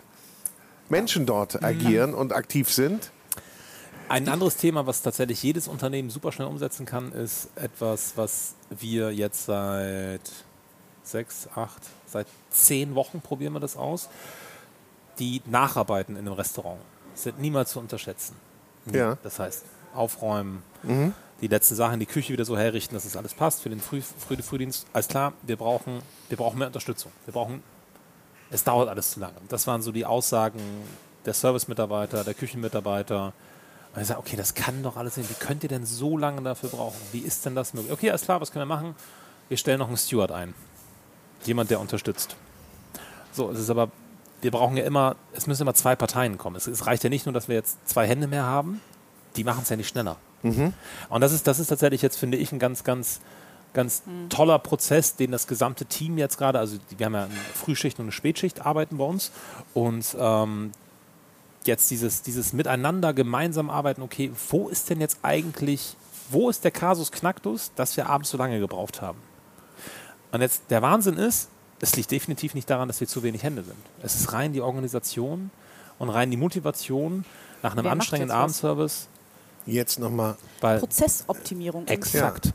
Menschen dort agieren und aktiv sind. Ein anderes Thema, was tatsächlich jedes Unternehmen super schnell umsetzen kann, ist etwas, was wir jetzt seit sechs, acht, seit zehn Wochen probieren wir das aus. Die Nacharbeiten in einem Restaurant sind niemals zu unterschätzen. Ja. Das heißt, aufräumen, mhm. die letzten Sachen, die Küche wieder so herrichten, dass es alles passt für den Früh, Früh, Frühdienst. Alles klar, wir brauchen, wir brauchen mehr Unterstützung. Wir brauchen, es dauert alles zu lange. Das waren so die Aussagen der Service-Mitarbeiter, der Küchenmitarbeiter. Und ich sage, okay, das kann doch alles nicht. Wie könnt ihr denn so lange dafür brauchen? Wie ist denn das möglich? Okay, alles klar, was können wir machen? Wir stellen noch einen Steward ein. Jemand, der unterstützt. So, es ist aber, wir brauchen ja immer, es müssen immer zwei Parteien kommen. Es, es reicht ja nicht nur, dass wir jetzt zwei Hände mehr haben, die machen es ja nicht schneller. Mhm. Und das ist, das ist tatsächlich jetzt, finde ich, ein ganz, ganz, ganz mhm. toller Prozess, den das gesamte Team jetzt gerade, also wir haben ja eine Frühschicht und eine Spätschicht arbeiten bei uns und ähm, jetzt dieses, dieses Miteinander gemeinsam arbeiten, okay, wo ist denn jetzt eigentlich, wo ist der Kasus Knacktus, dass wir abends so lange gebraucht haben? Und jetzt der Wahnsinn ist, es liegt definitiv nicht daran, dass wir zu wenig Hände sind. Es ist rein die Organisation und rein die Motivation nach einem Wer macht anstrengenden jetzt was? Abendservice. Jetzt nochmal. Prozessoptimierung. Exakt.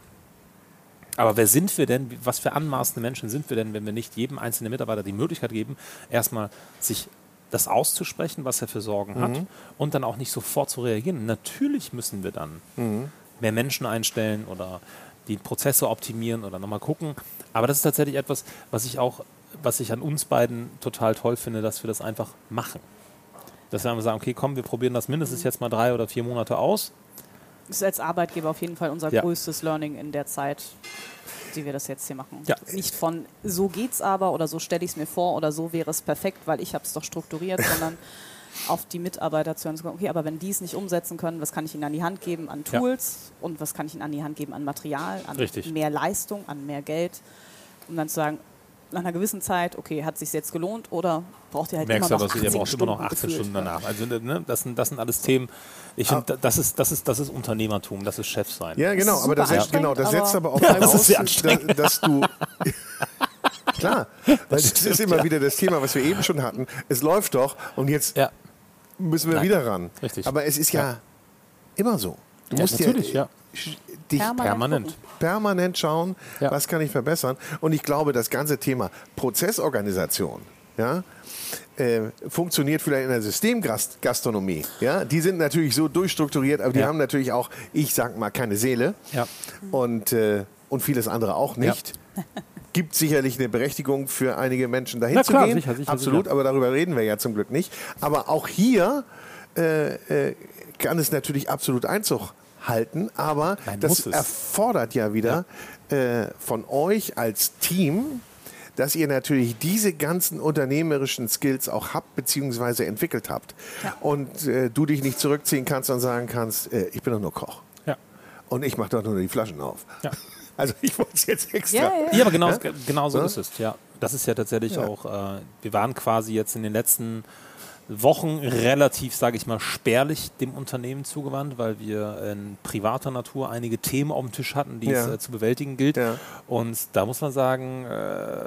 Aber wer sind wir denn, was für anmaßende Menschen sind wir denn, wenn wir nicht jedem einzelnen Mitarbeiter die Möglichkeit geben, erstmal sich das auszusprechen, was er für Sorgen mhm. hat und dann auch nicht sofort zu reagieren. Natürlich müssen wir dann mhm. mehr Menschen einstellen oder die Prozesse optimieren oder nochmal gucken. Aber das ist tatsächlich etwas, was ich auch, was ich an uns beiden total toll finde, dass wir das einfach machen. Dass wir einfach sagen, okay, komm, wir probieren das mindestens jetzt mal drei oder vier Monate aus. Das ist als Arbeitgeber auf jeden Fall unser Ja. größtes Learning in der Zeit, die wir das jetzt hier machen. Ja. Nicht von, so geht's aber oder so stelle ich es mir vor oder so wäre es perfekt, weil ich habe es doch strukturiert, sondern auf die Mitarbeiter zu hören, zu sagen, okay, aber wenn die es nicht umsetzen können, was kann ich ihnen an die Hand geben an Tools ja. und was kann ich ihnen an die Hand geben an Material, an Richtig. mehr Leistung, an mehr Geld, um dann zu sagen, nach einer gewissen Zeit, okay, hat es sich jetzt gelohnt oder braucht ihr halt Merkst immer aber, noch ihr achtzehn braucht immer noch achtzehn gefühlt. Stunden danach. Also ne, das, sind, das sind alles Themen, ich finde, das ist, das, ist, das ist Unternehmertum, das ist Chef sein. Ja, genau, ist aber das, super setzt, genau, das setzt aber auch Ja, das voraus, ist sehr anstrengend. dass, dass du... Klar, weil das, stimmt, ist immer ja. wieder das Thema, was wir eben schon hatten. Es läuft doch und jetzt Ja. müssen wir Nein. wieder ran. Richtig. Aber es ist ja, Ja. immer so. Du Ja, musst natürlich, ja, ja. sch- dich Permanent Permanent. gucken. permanent schauen, Ja. was kann ich verbessern. Und ich glaube, das ganze Thema Prozessorganisation, ja, äh, funktioniert vielleicht in der Systemgastronomie. Ja? Die sind natürlich so durchstrukturiert, aber die Ja. haben natürlich auch, ich sag mal, keine Seele. Ja. Und, äh, und vieles andere auch nicht. Gibt sicherlich eine Berechtigung für einige Menschen dahin Na zu klar, gehen. sicher, sicher, Absolut, sicher. aber darüber reden wir ja zum Glück nicht. Aber auch hier äh, äh, kann es natürlich absolut Einzug halten, aber Nein, das muss es. erfordert ja wieder äh, von euch als Team, dass ihr natürlich diese ganzen unternehmerischen Skills auch habt bzw. entwickelt habt. Ja. Und äh, du dich nicht zurückziehen kannst und sagen kannst, äh, ich bin doch nur Koch. Ja. Und ich mache doch nur die Flaschen auf. Ja. Also ich wollte es jetzt extra. Ja, ja. Ja, aber genau, Ja? genau so Ja? ist es. Ja, das ist ja tatsächlich Ja. auch, äh, wir waren quasi jetzt in den letzten Wochen relativ, sage ich mal, spärlich dem Unternehmen zugewandt, weil wir in privater Natur einige Themen auf dem Tisch hatten, die Ja. es äh, zu bewältigen gilt. Ja. Und da muss man sagen, äh,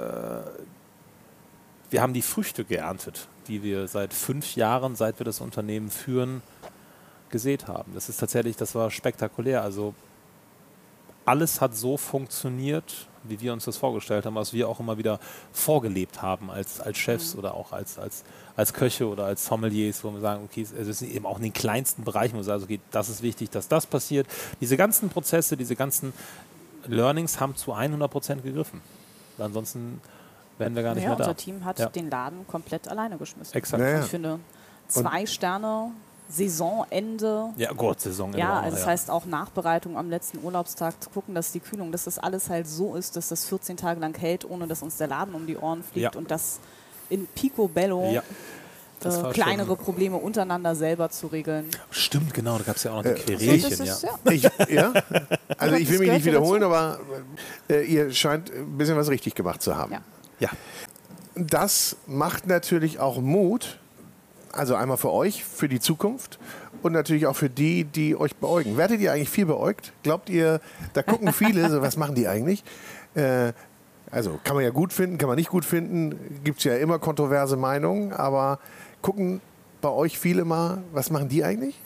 wir haben die Früchte geerntet, die wir seit fünf Jahren, seit wir das Unternehmen führen, gesät haben. Das ist tatsächlich, das war spektakulär. Also alles hat so funktioniert, wie wir uns das vorgestellt haben, was wir auch immer wieder vorgelebt haben als, als Chefs mhm. oder auch als, als, als Köche oder als Sommeliers, wo wir sagen, okay, es ist eben auch in den kleinsten Bereichen, wo wir sagen, okay, das ist wichtig, dass das passiert. Diese ganzen Prozesse, diese ganzen Learnings haben zu hundert Prozent gegriffen. Ansonsten wären wir gar nicht Ja, mehr da. unser Team hat Ja. den Laden komplett alleine geschmissen. Exakt. Ja, ja. Ich finde, zwei Sterne, Saisonende. Ja, Gott, Saison. Ja, also das heißt auch Nachbereitung am letzten Urlaubstag, zu gucken, dass die Kühlung, dass das alles halt so ist, dass das vierzehn Tage lang hält, ohne dass uns der Laden um die Ohren fliegt Ja. und das in Picobello Ja. Das äh, war kleinere schon- Probleme untereinander selber zu regeln. Stimmt, genau, da gab es ja auch noch die Äh, Querelchen. das ist, ja. ja. Ich, ja? Also ich will mich Das gehört nicht ja wiederholen, dazu. aber äh, ihr scheint ein bisschen was richtig gemacht zu haben. Ja. Ja. Das macht natürlich auch Mut, Also einmal für euch, für die Zukunft und natürlich auch für die, die euch beäugen. Werdet ihr eigentlich viel beäugt? Glaubt ihr, da gucken viele, so, was machen die eigentlich? Äh, also kann man ja gut finden, kann man nicht gut finden. Gibt es ja immer kontroverse Meinungen, aber gucken bei euch viele mal, was machen die eigentlich?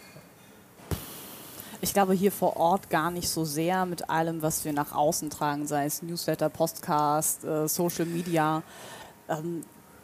Ich glaube, hier vor Ort gar nicht so sehr mit allem, was wir nach außen tragen, sei es Newsletter, Podcast, äh, Social Media. Ähm,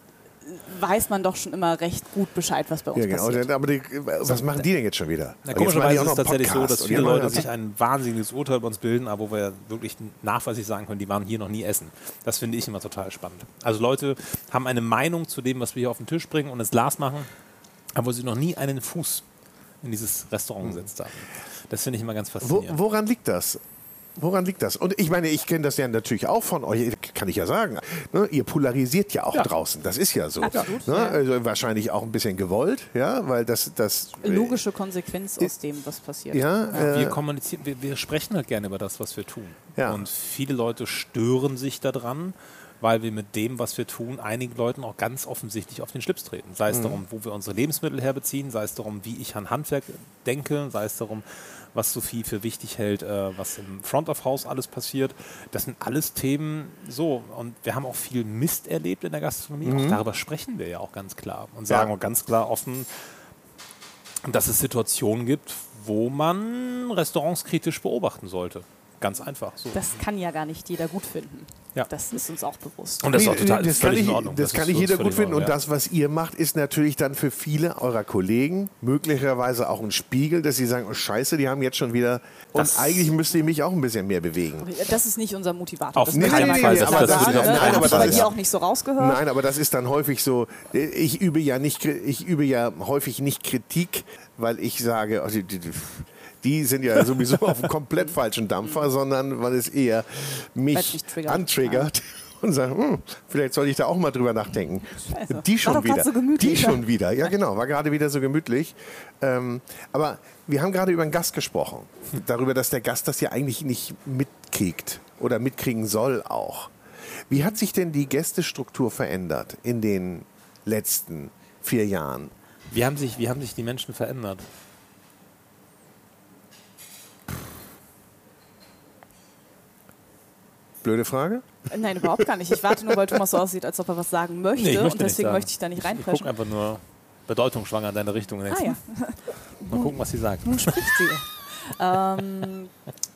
weiß man doch schon immer recht gut Bescheid, was bei uns ja, genau. passiert. Aber die, was machen die denn jetzt schon wieder? Na, komischerweise ist es tatsächlich so, Podcast dass viele und Leute jetzt- sich ein wahnsinniges Urteil über uns bilden, aber wo wir wirklich nachweislich sagen können, die waren hier noch nie essen. Das finde ich immer total spannend. Also Leute haben eine Meinung zu dem, was wir hier auf den Tisch bringen und ins Glas machen, aber wo sie noch nie einen Fuß in dieses Restaurant gesetzt haben. Das finde ich immer ganz Wo, faszinierend. woran liegt das? Woran liegt das? Und ich meine, ich kenne das ja natürlich auch von euch, kann ich ja sagen. Ne? Ihr polarisiert ja auch Ja. draußen, das ist ja so. Absolut, Ne? ja. Also wahrscheinlich auch ein bisschen gewollt, ja, weil das... das Logische Konsequenz aus dem, was passiert. Ja, Wir äh, kommunizieren, wir, wir sprechen halt gerne über das, was wir tun. Ja. Und viele Leute stören sich daran, weil wir mit dem, was wir tun, einigen Leuten auch ganz offensichtlich auf den Schlips treten. Sei es darum, wo wir unsere Lebensmittel herbeziehen, sei es darum, wie ich an Handwerk denke, sei es darum, was Sophie für wichtig hält, äh, was im Front of House alles passiert. Das sind alles Themen so. Und wir haben auch viel Mist erlebt in der Gastronomie. Auch darüber sprechen wir ja auch ganz klar und sagen auch ganz klar offen, dass es Situationen gibt, wo man Restaurants kritisch beobachten sollte. Ganz einfach. So. Das kann ja gar nicht jeder gut finden. Ja. Das ist uns auch bewusst. Und das ist auch Nee, total das kann völlig ich, in Ordnung. Das, kann ist nicht für uns jeder gut völlig in finden. Und Ordnung, das, was ihr macht, ist natürlich dann für viele eurer Kollegen möglicherweise auch ein Spiegel, dass sie sagen, oh Scheiße, die haben jetzt schon wieder... Und Das- eigentlich müsste ich mich auch ein bisschen mehr bewegen. Das ist nicht unser Motivator. Auf das keinen möchte ich Fall. mal Das- klar das sagen, würde ich auf ne? keinen Hab ich Fall bei dir sagen. auch nicht so rausgehört. Nein, aber das ist dann häufig so, ich übe ja nicht, ich übe ja häufig nicht Kritik, weil ich sage, oh, die, die, die sind ja sowieso auf einem komplett falschen Dampfer, sondern weil es eher mich Weil's mich triggert. antriggert und sagt, hm, vielleicht soll ich da auch mal drüber nachdenken. Scheiße. Die War schon doch grad wieder. so gemütlich, die ja. schon wieder. Ja, genau, war gerade wieder so gemütlich. Ähm, aber wir haben gerade über den Gast gesprochen. Darüber, dass der Gast das ja eigentlich nicht mitkriegt oder mitkriegen soll auch. Wie hat sich denn die Gästestruktur verändert in den letzten vier Jahren? Wie haben sich, wie haben sich die Menschen verändert? Blöde Frage? Nein, überhaupt gar nicht. Ich warte nur, weil Thomas so aussieht, als ob er was sagen möchte. Nee, ich möchte und deswegen nicht sagen. möchte ich da nicht Ich gucke reinpreschen. einfach nur bedeutungsschwanger in deine Richtung. Ah ja, Mal gucken, was sie sagt. nun spricht sie. ähm,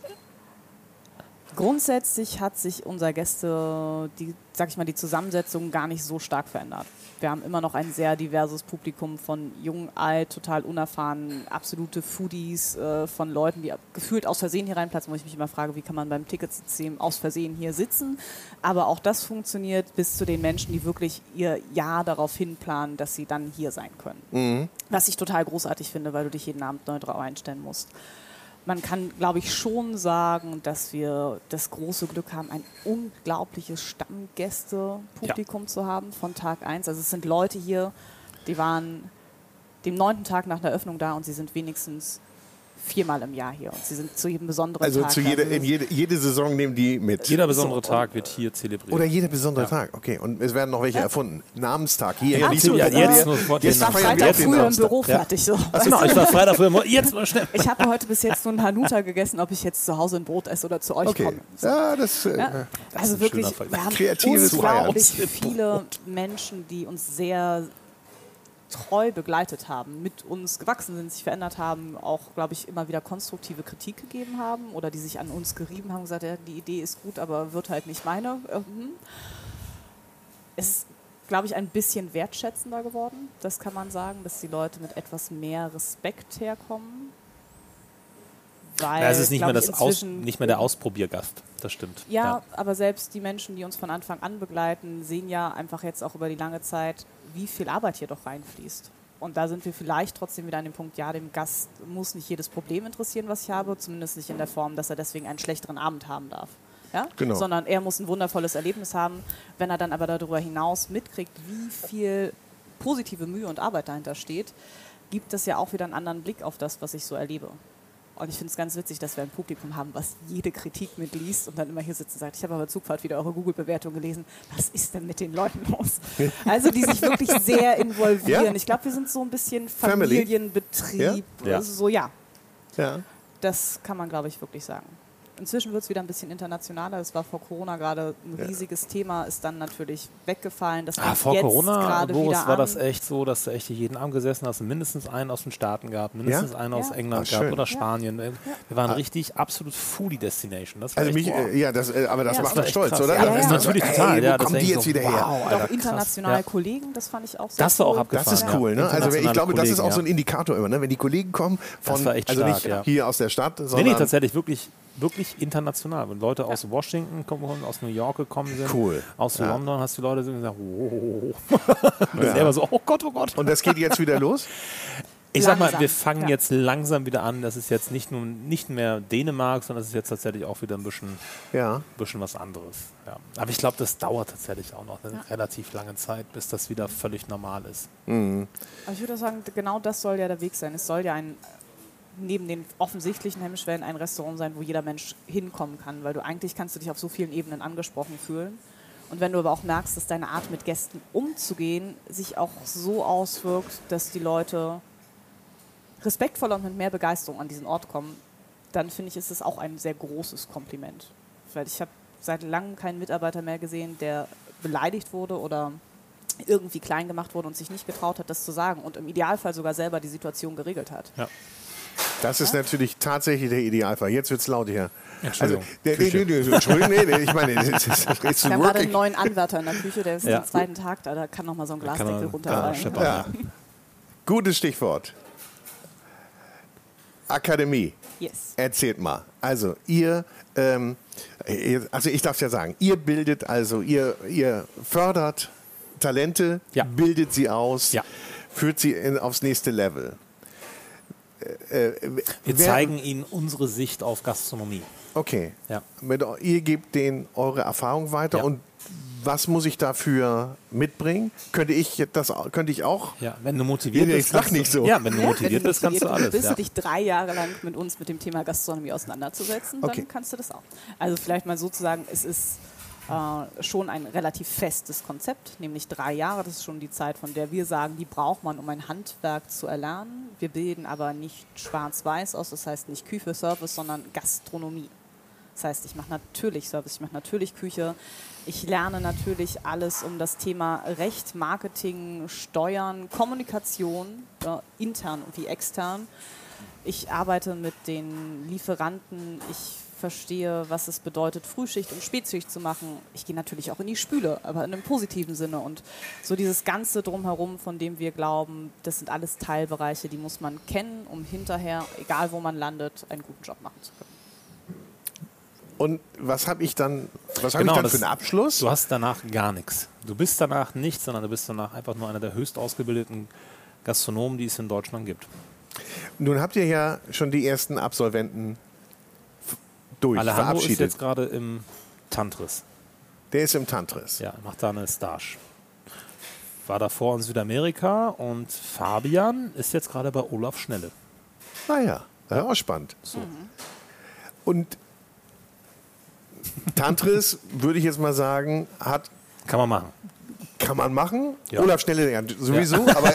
grundsätzlich hat sich unser Gäste, die, sag ich mal, die Zusammensetzung gar nicht so stark verändert. Wir haben immer noch ein sehr diverses Publikum von jung, alt, total unerfahren, absolute Foodies, äh, von Leuten, die gefühlt aus Versehen hier reinplatzen, wo ich mich immer frage, wie kann man beim Ticketsystem aus Versehen hier sitzen. Aber auch das funktioniert bis zu den Menschen, die wirklich ihr Jahr darauf hinplanen, dass sie dann hier sein können. Was ich total großartig finde, weil du dich jeden Abend neu drauf einstellen musst. Man kann, glaube ich, schon sagen, dass wir das große Glück haben, ein unglaubliches Stammgäste-Publikum zu haben von Tag eins. Also es sind Leute hier, die waren dem neunten Tag nach der Öffnung da und sie sind wenigstens viermal im Jahr hier. Und sie sind zu jedem besonderen Also Tag zu da. jede, in jede, jede Saison nehmen die mit. Jeder besondere So, Tag wird hier zelebriert. Oder jeder besondere Tag, okay. Und es werden noch welche erfunden. Namenstag hier. Ja, nicht die- ja, so- jetzt nur sofort Jetzt den Ich war Namen. feiern wir Freitag auch den früher im Namenstag. Büro fertig. So. Genau, ich war Freitag früher. Jetzt mal schnell. Ich habe heute bis jetzt nur ein Hanuta gegessen, ob ich jetzt zu Hause ein Brot esse oder zu euch Okay. komme. So. Ja, das, äh, Ja, Das also ist ein wirklich, schöner Vergleich. wir haben Kreatives unglaublich Feiern. viele Menschen, die uns sehr treu begleitet haben, mit uns gewachsen sind, sich verändert haben, auch, glaube ich, immer wieder konstruktive Kritik gegeben haben oder die sich an uns gerieben haben und gesagt, ja, die Idee ist gut, aber wird halt nicht meine. Mhm. Es ist, glaube ich, ein bisschen wertschätzender geworden, das kann man sagen, dass die Leute mit etwas mehr Respekt herkommen. Weil, Ja, es ist nicht mehr, glaub ich, das Aus, inzwischen- nicht mehr der Ausprobiergast. Das stimmt. ja, aber selbst die Menschen, die uns von Anfang an begleiten, sehen ja einfach jetzt auch über die lange Zeit, wie viel Arbeit hier doch reinfließt. Und da sind wir vielleicht trotzdem wieder an dem Punkt, ja, dem Gast muss nicht jedes Problem interessieren, was ich habe, zumindest nicht in der Form, dass er deswegen einen schlechteren Abend haben darf. Ja? Genau. Sondern er muss ein wundervolles Erlebnis haben. Wenn er dann aber darüber hinaus mitkriegt, wie viel positive Mühe und Arbeit dahinter steht, gibt es ja auch wieder einen anderen Blick auf das, was ich so erlebe. Und ich finde es ganz witzig, dass wir ein Publikum haben, was jede Kritik mitliest und dann immer hier sitzt und sagt, ich habe aber Zugfahrt wieder eure Google-Bewertung gelesen. Was ist denn mit den Leuten los? Also die sich wirklich sehr involvieren. Ja. Ich glaube, wir sind so ein bisschen Family. Familienbetrieb. Ja. Also so, ja, Ja. das kann man, glaube ich, wirklich sagen. Inzwischen wird es wieder ein bisschen internationaler. Es war vor Corona gerade ein riesiges Thema, ist dann natürlich weggefallen. Das Ah, fängt vor jetzt Corona, gerade Boris, wieder war an. das echt so, dass du echt jeden Abend gesessen hast und mindestens einen aus den Staaten gehabt, mindestens Ja? einen aus Ja. England Ah, gehabt schön. oder Spanien. Wir waren richtig absolut Foodie-Destination. Das war Also echt, mich, wow. äh, ja, das, äh, aber das Ja, macht das doch echt stolz, krass. oder? Ja, Das ja, ist ja. natürlich Natürlich total. total, Hey, ja, wo das kommen die denke jetzt ich wieder so, her? wow. Und Alter, auch krass. internationale Ja. Kollegen, das fand ich auch sehr Das war cool. auch abgefahren. Das ist ja. cool, ne? Also ich Internationale glaube, das ist auch Kollegen, so ein Indikator immer, ne? Wenn die Kollegen kommen von, Das war echt also stark, nicht ja. hier aus der Stadt, Nee, sondern nee, tatsächlich wirklich, wirklich international. Wenn Leute aus Washington kommen, aus New York gekommen sind, Cool. aus Ja. London, hast du Leute so gesagt, oh, und Ja. selber so, oh Gott, oh Gott. Und das geht jetzt wieder los? Ich sag mal, Langsam, wir fangen ja. jetzt langsam wieder an. Das ist jetzt nicht nur nicht mehr Dänemark, sondern das ist jetzt tatsächlich auch wieder ein bisschen, Ja. bisschen was anderes. Ja. Aber ich glaube, das dauert tatsächlich auch noch eine relativ lange Zeit, bis das wieder völlig normal ist. Aber ich würde sagen, genau das soll ja der Weg sein. Es soll ja ein, neben den offensichtlichen Hemmschwellen ein Restaurant sein, wo jeder Mensch hinkommen kann, weil du eigentlich kannst du dich auf so vielen Ebenen angesprochen fühlen. Und wenn du aber auch merkst, dass deine Art mit Gästen umzugehen sich auch so auswirkt, dass die Leute respektvoller und mit mehr Begeisterung an diesen Ort kommen, dann finde ich, ist es auch ein sehr großes Kompliment. Weil ich habe seit langem keinen Mitarbeiter mehr gesehen, der beleidigt wurde oder irgendwie klein gemacht wurde und sich nicht getraut hat, das zu sagen und im Idealfall sogar selber die Situation geregelt hat. Ja. Das ist natürlich tatsächlich der Idealfall. Jetzt wird's laut hier. Entschuldigung. Also, der, nee, nee, nee, Entschuldigung, nee, nee, ich meine, it's, it's, it's Wir haben gerade einen working. neuen Anwärter in der Küche, der ist Ja. am zweiten Tag da, da kann noch mal so ein kann Glasdeckel man- runterfallen. ah, scheppern. Ja. Gutes Stichwort. Akademie. Yes. Erzählt mal. Also ihr, ähm, ihr also ich darf es ja sagen, ihr bildet also, ihr, ihr fördert Talente, Ja. bildet sie aus, Ja. führt sie in, aufs nächste Level. Äh, äh, Wir wer- zeigen Ihnen unsere Sicht auf Gastronomie. Okay. Ja. Mit, ihr gebt denen eure Erfahrung weiter Ja. und was muss ich dafür mitbringen? Könnte ich das könnte ich auch? Ja, wenn du motiviert Nee, nee, bist, ich lach kannst du- nicht so. Ja, wenn du Ja, motiviert wenn bist, kannst du motiviert alles. bist, Ja. dich drei Jahre lang mit uns mit dem Thema Gastronomie auseinanderzusetzen, Okay. dann kannst du das auch. Also vielleicht mal sozusagen, es ist äh, schon ein relativ festes Konzept, nämlich drei Jahre. Das ist schon die Zeit, von der wir sagen, die braucht man, um ein Handwerk zu erlernen. Wir bilden aber nicht schwarz-weiß aus, das heißt nicht Küche, Service, sondern Gastronomie. Das heißt, ich mache natürlich Service, ich mache natürlich Küche. Ich lerne natürlich alles um das Thema Recht, Marketing, Steuern, Kommunikation, ja, intern wie extern. Ich arbeite mit den Lieferanten, ich verstehe, was es bedeutet, Frühschicht und Spätschicht zu machen. Ich gehe natürlich auch in die Spüle, aber in einem positiven Sinne. Und so dieses Ganze drumherum, von dem wir glauben, das sind alles Teilbereiche, die muss man kennen, um hinterher, egal wo man landet, einen guten Job machen zu können. Und was habe ich dann, was habe Genau, ich dann das- für einen Abschluss? Du hast danach gar nichts. Du bist danach nichts, sondern du bist danach einfach nur einer der höchst ausgebildeten Gastronomen, die es in Deutschland gibt. Nun habt ihr ja schon die ersten Absolventen f- durch, Alejandro ist verabschiedet. jetzt gerade im Tantris. Der ist im Tantris. Ja, macht da eine Stage. War davor in Südamerika und Fabian ist jetzt gerade bei Olaf Schnelle. Naja, das ist auch spannend. Und Tantris, würde ich jetzt mal sagen, hat, Kann man machen. kann man machen. Ja. Olaf Schnelle ja, sowieso, aber,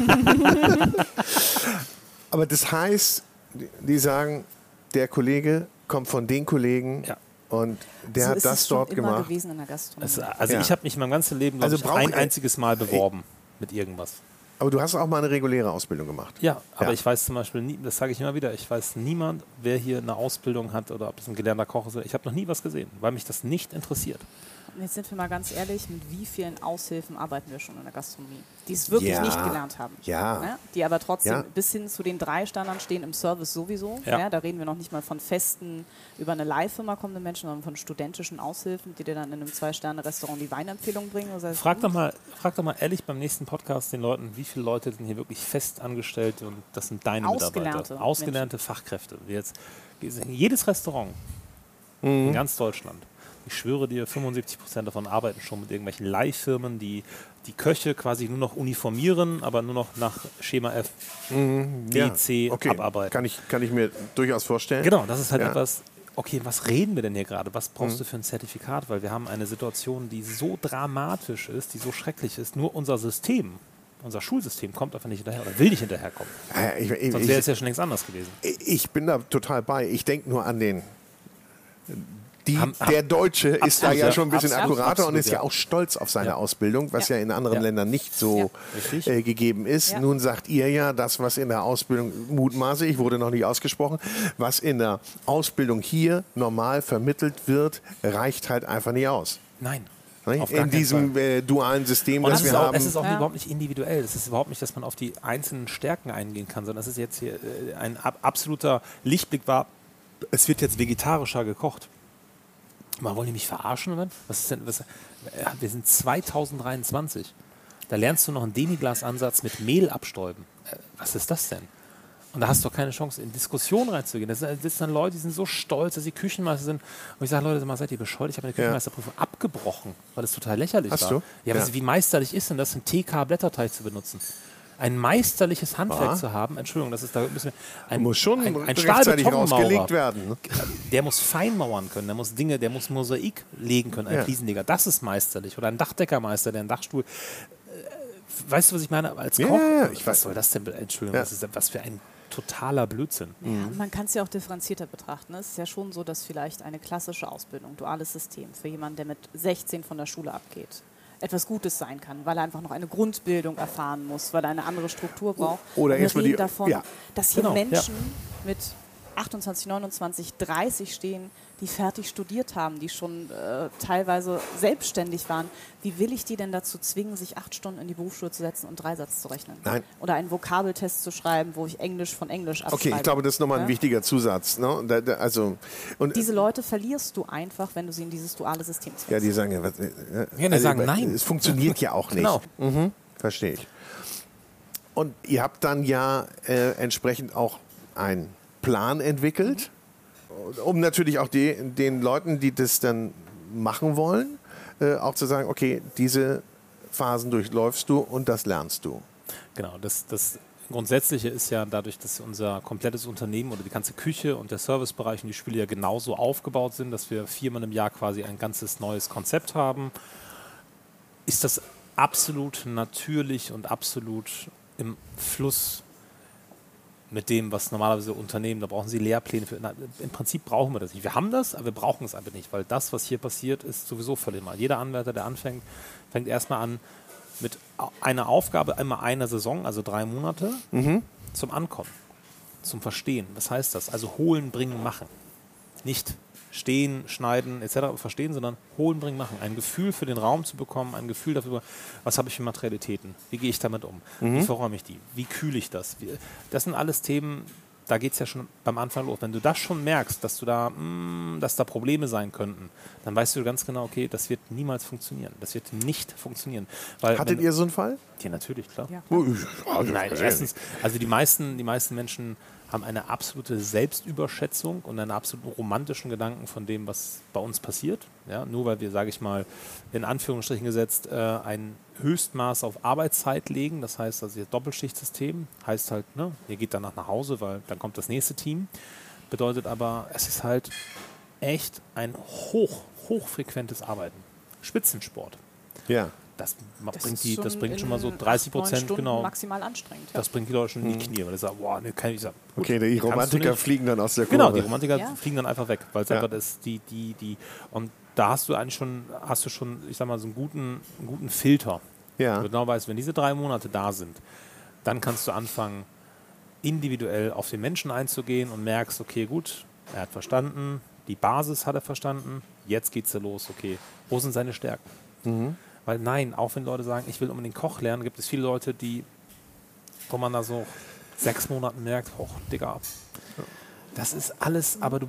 aber das heißt, die- die sagen, der Kollege kommt von den Kollegen Ja. und der so hat ist das es schon dort immer gemacht. gewesen in der Gastronomie. Es, also Ja. ich habe mich mein ganzes Leben glaub Also ich, braucht ein er- einziges Mal beworben mit irgendwas. Aber du hast auch mal eine reguläre Ausbildung gemacht. Ja, aber Ja. ich weiß zum Beispiel, nie, das sage ich immer wieder, ich weiß niemand, wer hier eine Ausbildung hat oder ob es ein gelernter Koch ist. Ich habe noch nie was gesehen, weil mich das nicht interessiert. Und jetzt sind wir mal ganz ehrlich, mit wie vielen Aushilfen arbeiten wir schon in der Gastronomie, die es wirklich Ja. nicht gelernt haben. Ja. Ne? Die aber trotzdem Ja. bis hin zu den drei Standards stehen, im Service sowieso. Ja. Ja, da reden wir noch nicht mal von festen, über eine Leihfirma kommenden Menschen, sondern von studentischen Aushilfen, die dir dann in einem Zwei-Sterne-Restaurant die Weinempfehlung bringen. Das heißt, Frag doch, mal, frag doch mal ehrlich beim nächsten Podcast den Leuten, wie viele Leute sind hier wirklich fest angestellt und das sind deine Ausgelernte Mitarbeiter. Ausgelernte Fachkräfte. Wie Jetzt, jedes Restaurant Mhm. in ganz Deutschland Ich schwöre dir, fünfundsiebzig Prozent davon arbeiten schon mit irgendwelchen Leihfirmen, die die Köche quasi nur noch uniformieren, aber nur noch nach Schema F, Mhm, B, ja, C okay. abarbeiten. Kann ich, kann ich mir durchaus vorstellen. Genau, das ist halt Ja. etwas, okay, was reden wir denn hier gerade? Was brauchst Mhm. du für ein Zertifikat? Weil wir haben eine Situation, die so dramatisch ist, die so schrecklich ist. Nur unser System, unser Schulsystem kommt einfach nicht hinterher oder will nicht hinterherkommen. Äh, ich, ich, Sonst wäre es ja schon längst anders gewesen. ich bin da total bei. Ich denke nur an den. Die, Ham- der Deutsche ist da absolut, ja ja. schon ein bisschen Absolut, akkurater und absolut, ist ja ja. auch stolz auf seine Ja. Ausbildung, was ja, Ja. in anderen Ja. Ländern nicht so Ja. Richtig. äh, gegeben ist. Ja. Nun sagt ihr ja, das, was in der Ausbildung, mutmaße ich, wurde noch nicht ausgesprochen, was in der Ausbildung hier normal vermittelt wird, reicht halt einfach nicht aus. Nein. Nicht? Auf gar In keinen diesem äh, dualen System, Und das es wir ist, auch, haben. es ist auch Ja. überhaupt nicht individuell. Es ist überhaupt nicht, dass man auf die einzelnen Stärken eingehen kann, sondern es ist jetzt hier äh, ein ab, absoluter Lichtblick war, es wird jetzt vegetarischer gekocht. Mal wollen die mich verarschen? Oder? Was ist denn, was, äh, wir sind zweitausenddreiundzwanzig. Da lernst du noch einen Demiglas-Ansatz mit Mehl abstäuben. Äh, was ist das denn? Und da hast du doch keine Chance, in Diskussion reinzugehen. Das sind, das sind dann Leute, die sind so stolz, dass sie Küchenmeister sind. Und ich sage, Leute, sag mal, seid ihr bescheuert? Ich habe eine Küchenmeisterprüfung abgebrochen, weil das total lächerlich Hast war. du? Ja, Ja. was, wie meisterlich ist denn das, einen T K-Blätterteig zu benutzen? Ein meisterliches Handwerk Ja. zu haben, Entschuldigung, das ist da müssen wir, ein, Muss schon ein, ein rechtzeitig Stahlbetonmaurer, rausgelegt werden. Ne? der muss feinmauern können, der muss Dinge, der muss Mosaik legen können, ein Ja. Fliesenleger, das ist meisterlich. Oder ein Dachdeckermeister, der einen Dachstuhl. Äh, Weißt du, was ich meine? Als Ja, Koch, ja, ja, ich was weiß. soll das denn? Entschuldigung, Ja. das ist, was für ein totaler Blödsinn. Ja, man kann es ja auch differenzierter betrachten. Es ist ja schon so, dass vielleicht eine klassische Ausbildung, duales System, für jemanden, der mit sechzehn von der Schule abgeht, etwas Gutes sein kann, weil er einfach noch eine Grundbildung erfahren muss, weil er eine andere Struktur braucht. Oder wir erstmal reden die- davon, ja. dass hier Genau, ja. Menschen mit achtundzwanzig, neunundzwanzig, dreißig stehen, die fertig studiert haben, die schon äh, teilweise selbstständig waren. Wie will ich die denn dazu zwingen, sich acht Stunden in die Berufsschule zu setzen und Dreisatz zu rechnen? Nein. Oder einen Vokabeltest zu schreiben, wo ich Englisch von Englisch abschreibe. Okay, ich glaube, das ist nochmal ein Ja? wichtiger Zusatz. Ne? Da, da, also, und, Diese Leute verlierst du einfach, wenn du sie in dieses duale System zwingst. ja, die sagen ja, was, äh, Ja, die sagen nein. Es funktioniert ja auch nicht. Genau. Mhm, verstehe ich. Und ihr habt dann ja äh, entsprechend auch einen Plan entwickelt, um natürlich auch die, den Leuten, die das dann machen wollen, äh, auch zu sagen, okay, diese Phasen durchläufst du und das lernst du. Genau, das, das Grundsätzliche ist ja dadurch, dass unser komplettes Unternehmen oder die ganze Küche und der Servicebereich und die Spiele ja genauso aufgebaut sind, dass wir viermal im Jahr quasi ein ganzes neues Konzept haben, ist das absolut natürlich und absolut im Fluss mit dem, was normalerweise Unternehmen, da brauchen sie Lehrpläne für. Na, im Prinzip brauchen wir das nicht. Wir haben das, aber wir brauchen es einfach nicht, weil das, was hier passiert, ist sowieso völlig mal. Jeder Anwärter, der anfängt, fängt erstmal an mit einer Aufgabe, einmal einer Saison, also drei Monate, zum Ankommen, zum Verstehen. Was heißt das? Also holen, bringen, machen. Nicht stehen, schneiden et cetera verstehen, sondern holen, bringen, machen. Ein Gefühl für den Raum zu bekommen, ein Gefühl dafür, was habe ich für Materialitäten, wie gehe ich damit um, wie verräume ich die, wie kühle ich das. Wie, das sind alles Themen, da geht es ja schon beim Anfang los. Wenn du das schon merkst, dass du da, mh, dass da Probleme sein könnten, dann weißt du ganz genau, okay, das wird niemals funktionieren. Das wird nicht funktionieren. Weil, Hattet wenn, ihr so einen Fall? Ja, natürlich, klar. Ja. Nein, erstens, also die meisten, die meisten Menschen haben eine absolute Selbstüberschätzung und einen absoluten romantischen Gedanken von dem, was bei uns passiert. Ja, nur weil wir, sage ich mal, in Anführungsstrichen gesetzt, äh, ein Höchstmaß auf Arbeitszeit legen, das heißt, also das Doppelschichtsystem, heißt halt, ne, ihr geht danach nach Hause, weil dann kommt das nächste Team. Bedeutet aber, es ist halt echt ein hoch, hochfrequentes Arbeiten. Spitzensport. Ja. Das, ma- Das bringt, ist die, das bringt schon mal so in dreißig acht, neun Prozent, Stunden genau. maximal anstrengend. Ja. Das bringt die Leute schon in die Knie, weil ich sage, boah, ne, kann ich sagen. gut, Okay, die kannst du Romantiker nicht. fliegen dann aus der Kurve. Genau, die Romantiker Ja. fliegen dann einfach weg, weil es Ja. einfach das, die, die, die, und da hast du eigentlich schon, hast du schon, ich sag mal, so einen guten, einen guten Filter. Ja. Du genau weißt, wenn diese drei Monate da sind, dann kannst du anfangen, individuell auf den Menschen einzugehen und merkst, okay, gut, er hat verstanden, die Basis hat er verstanden, jetzt geht's ja los, okay, wo sind seine Stärken? Mhm. Weil nein, auch wenn Leute sagen, ich will unbedingt Koch lernen, gibt es viele Leute, die, wo man da so sechs Monaten merkt, hoch, Digga, das ist alles, aber du bist,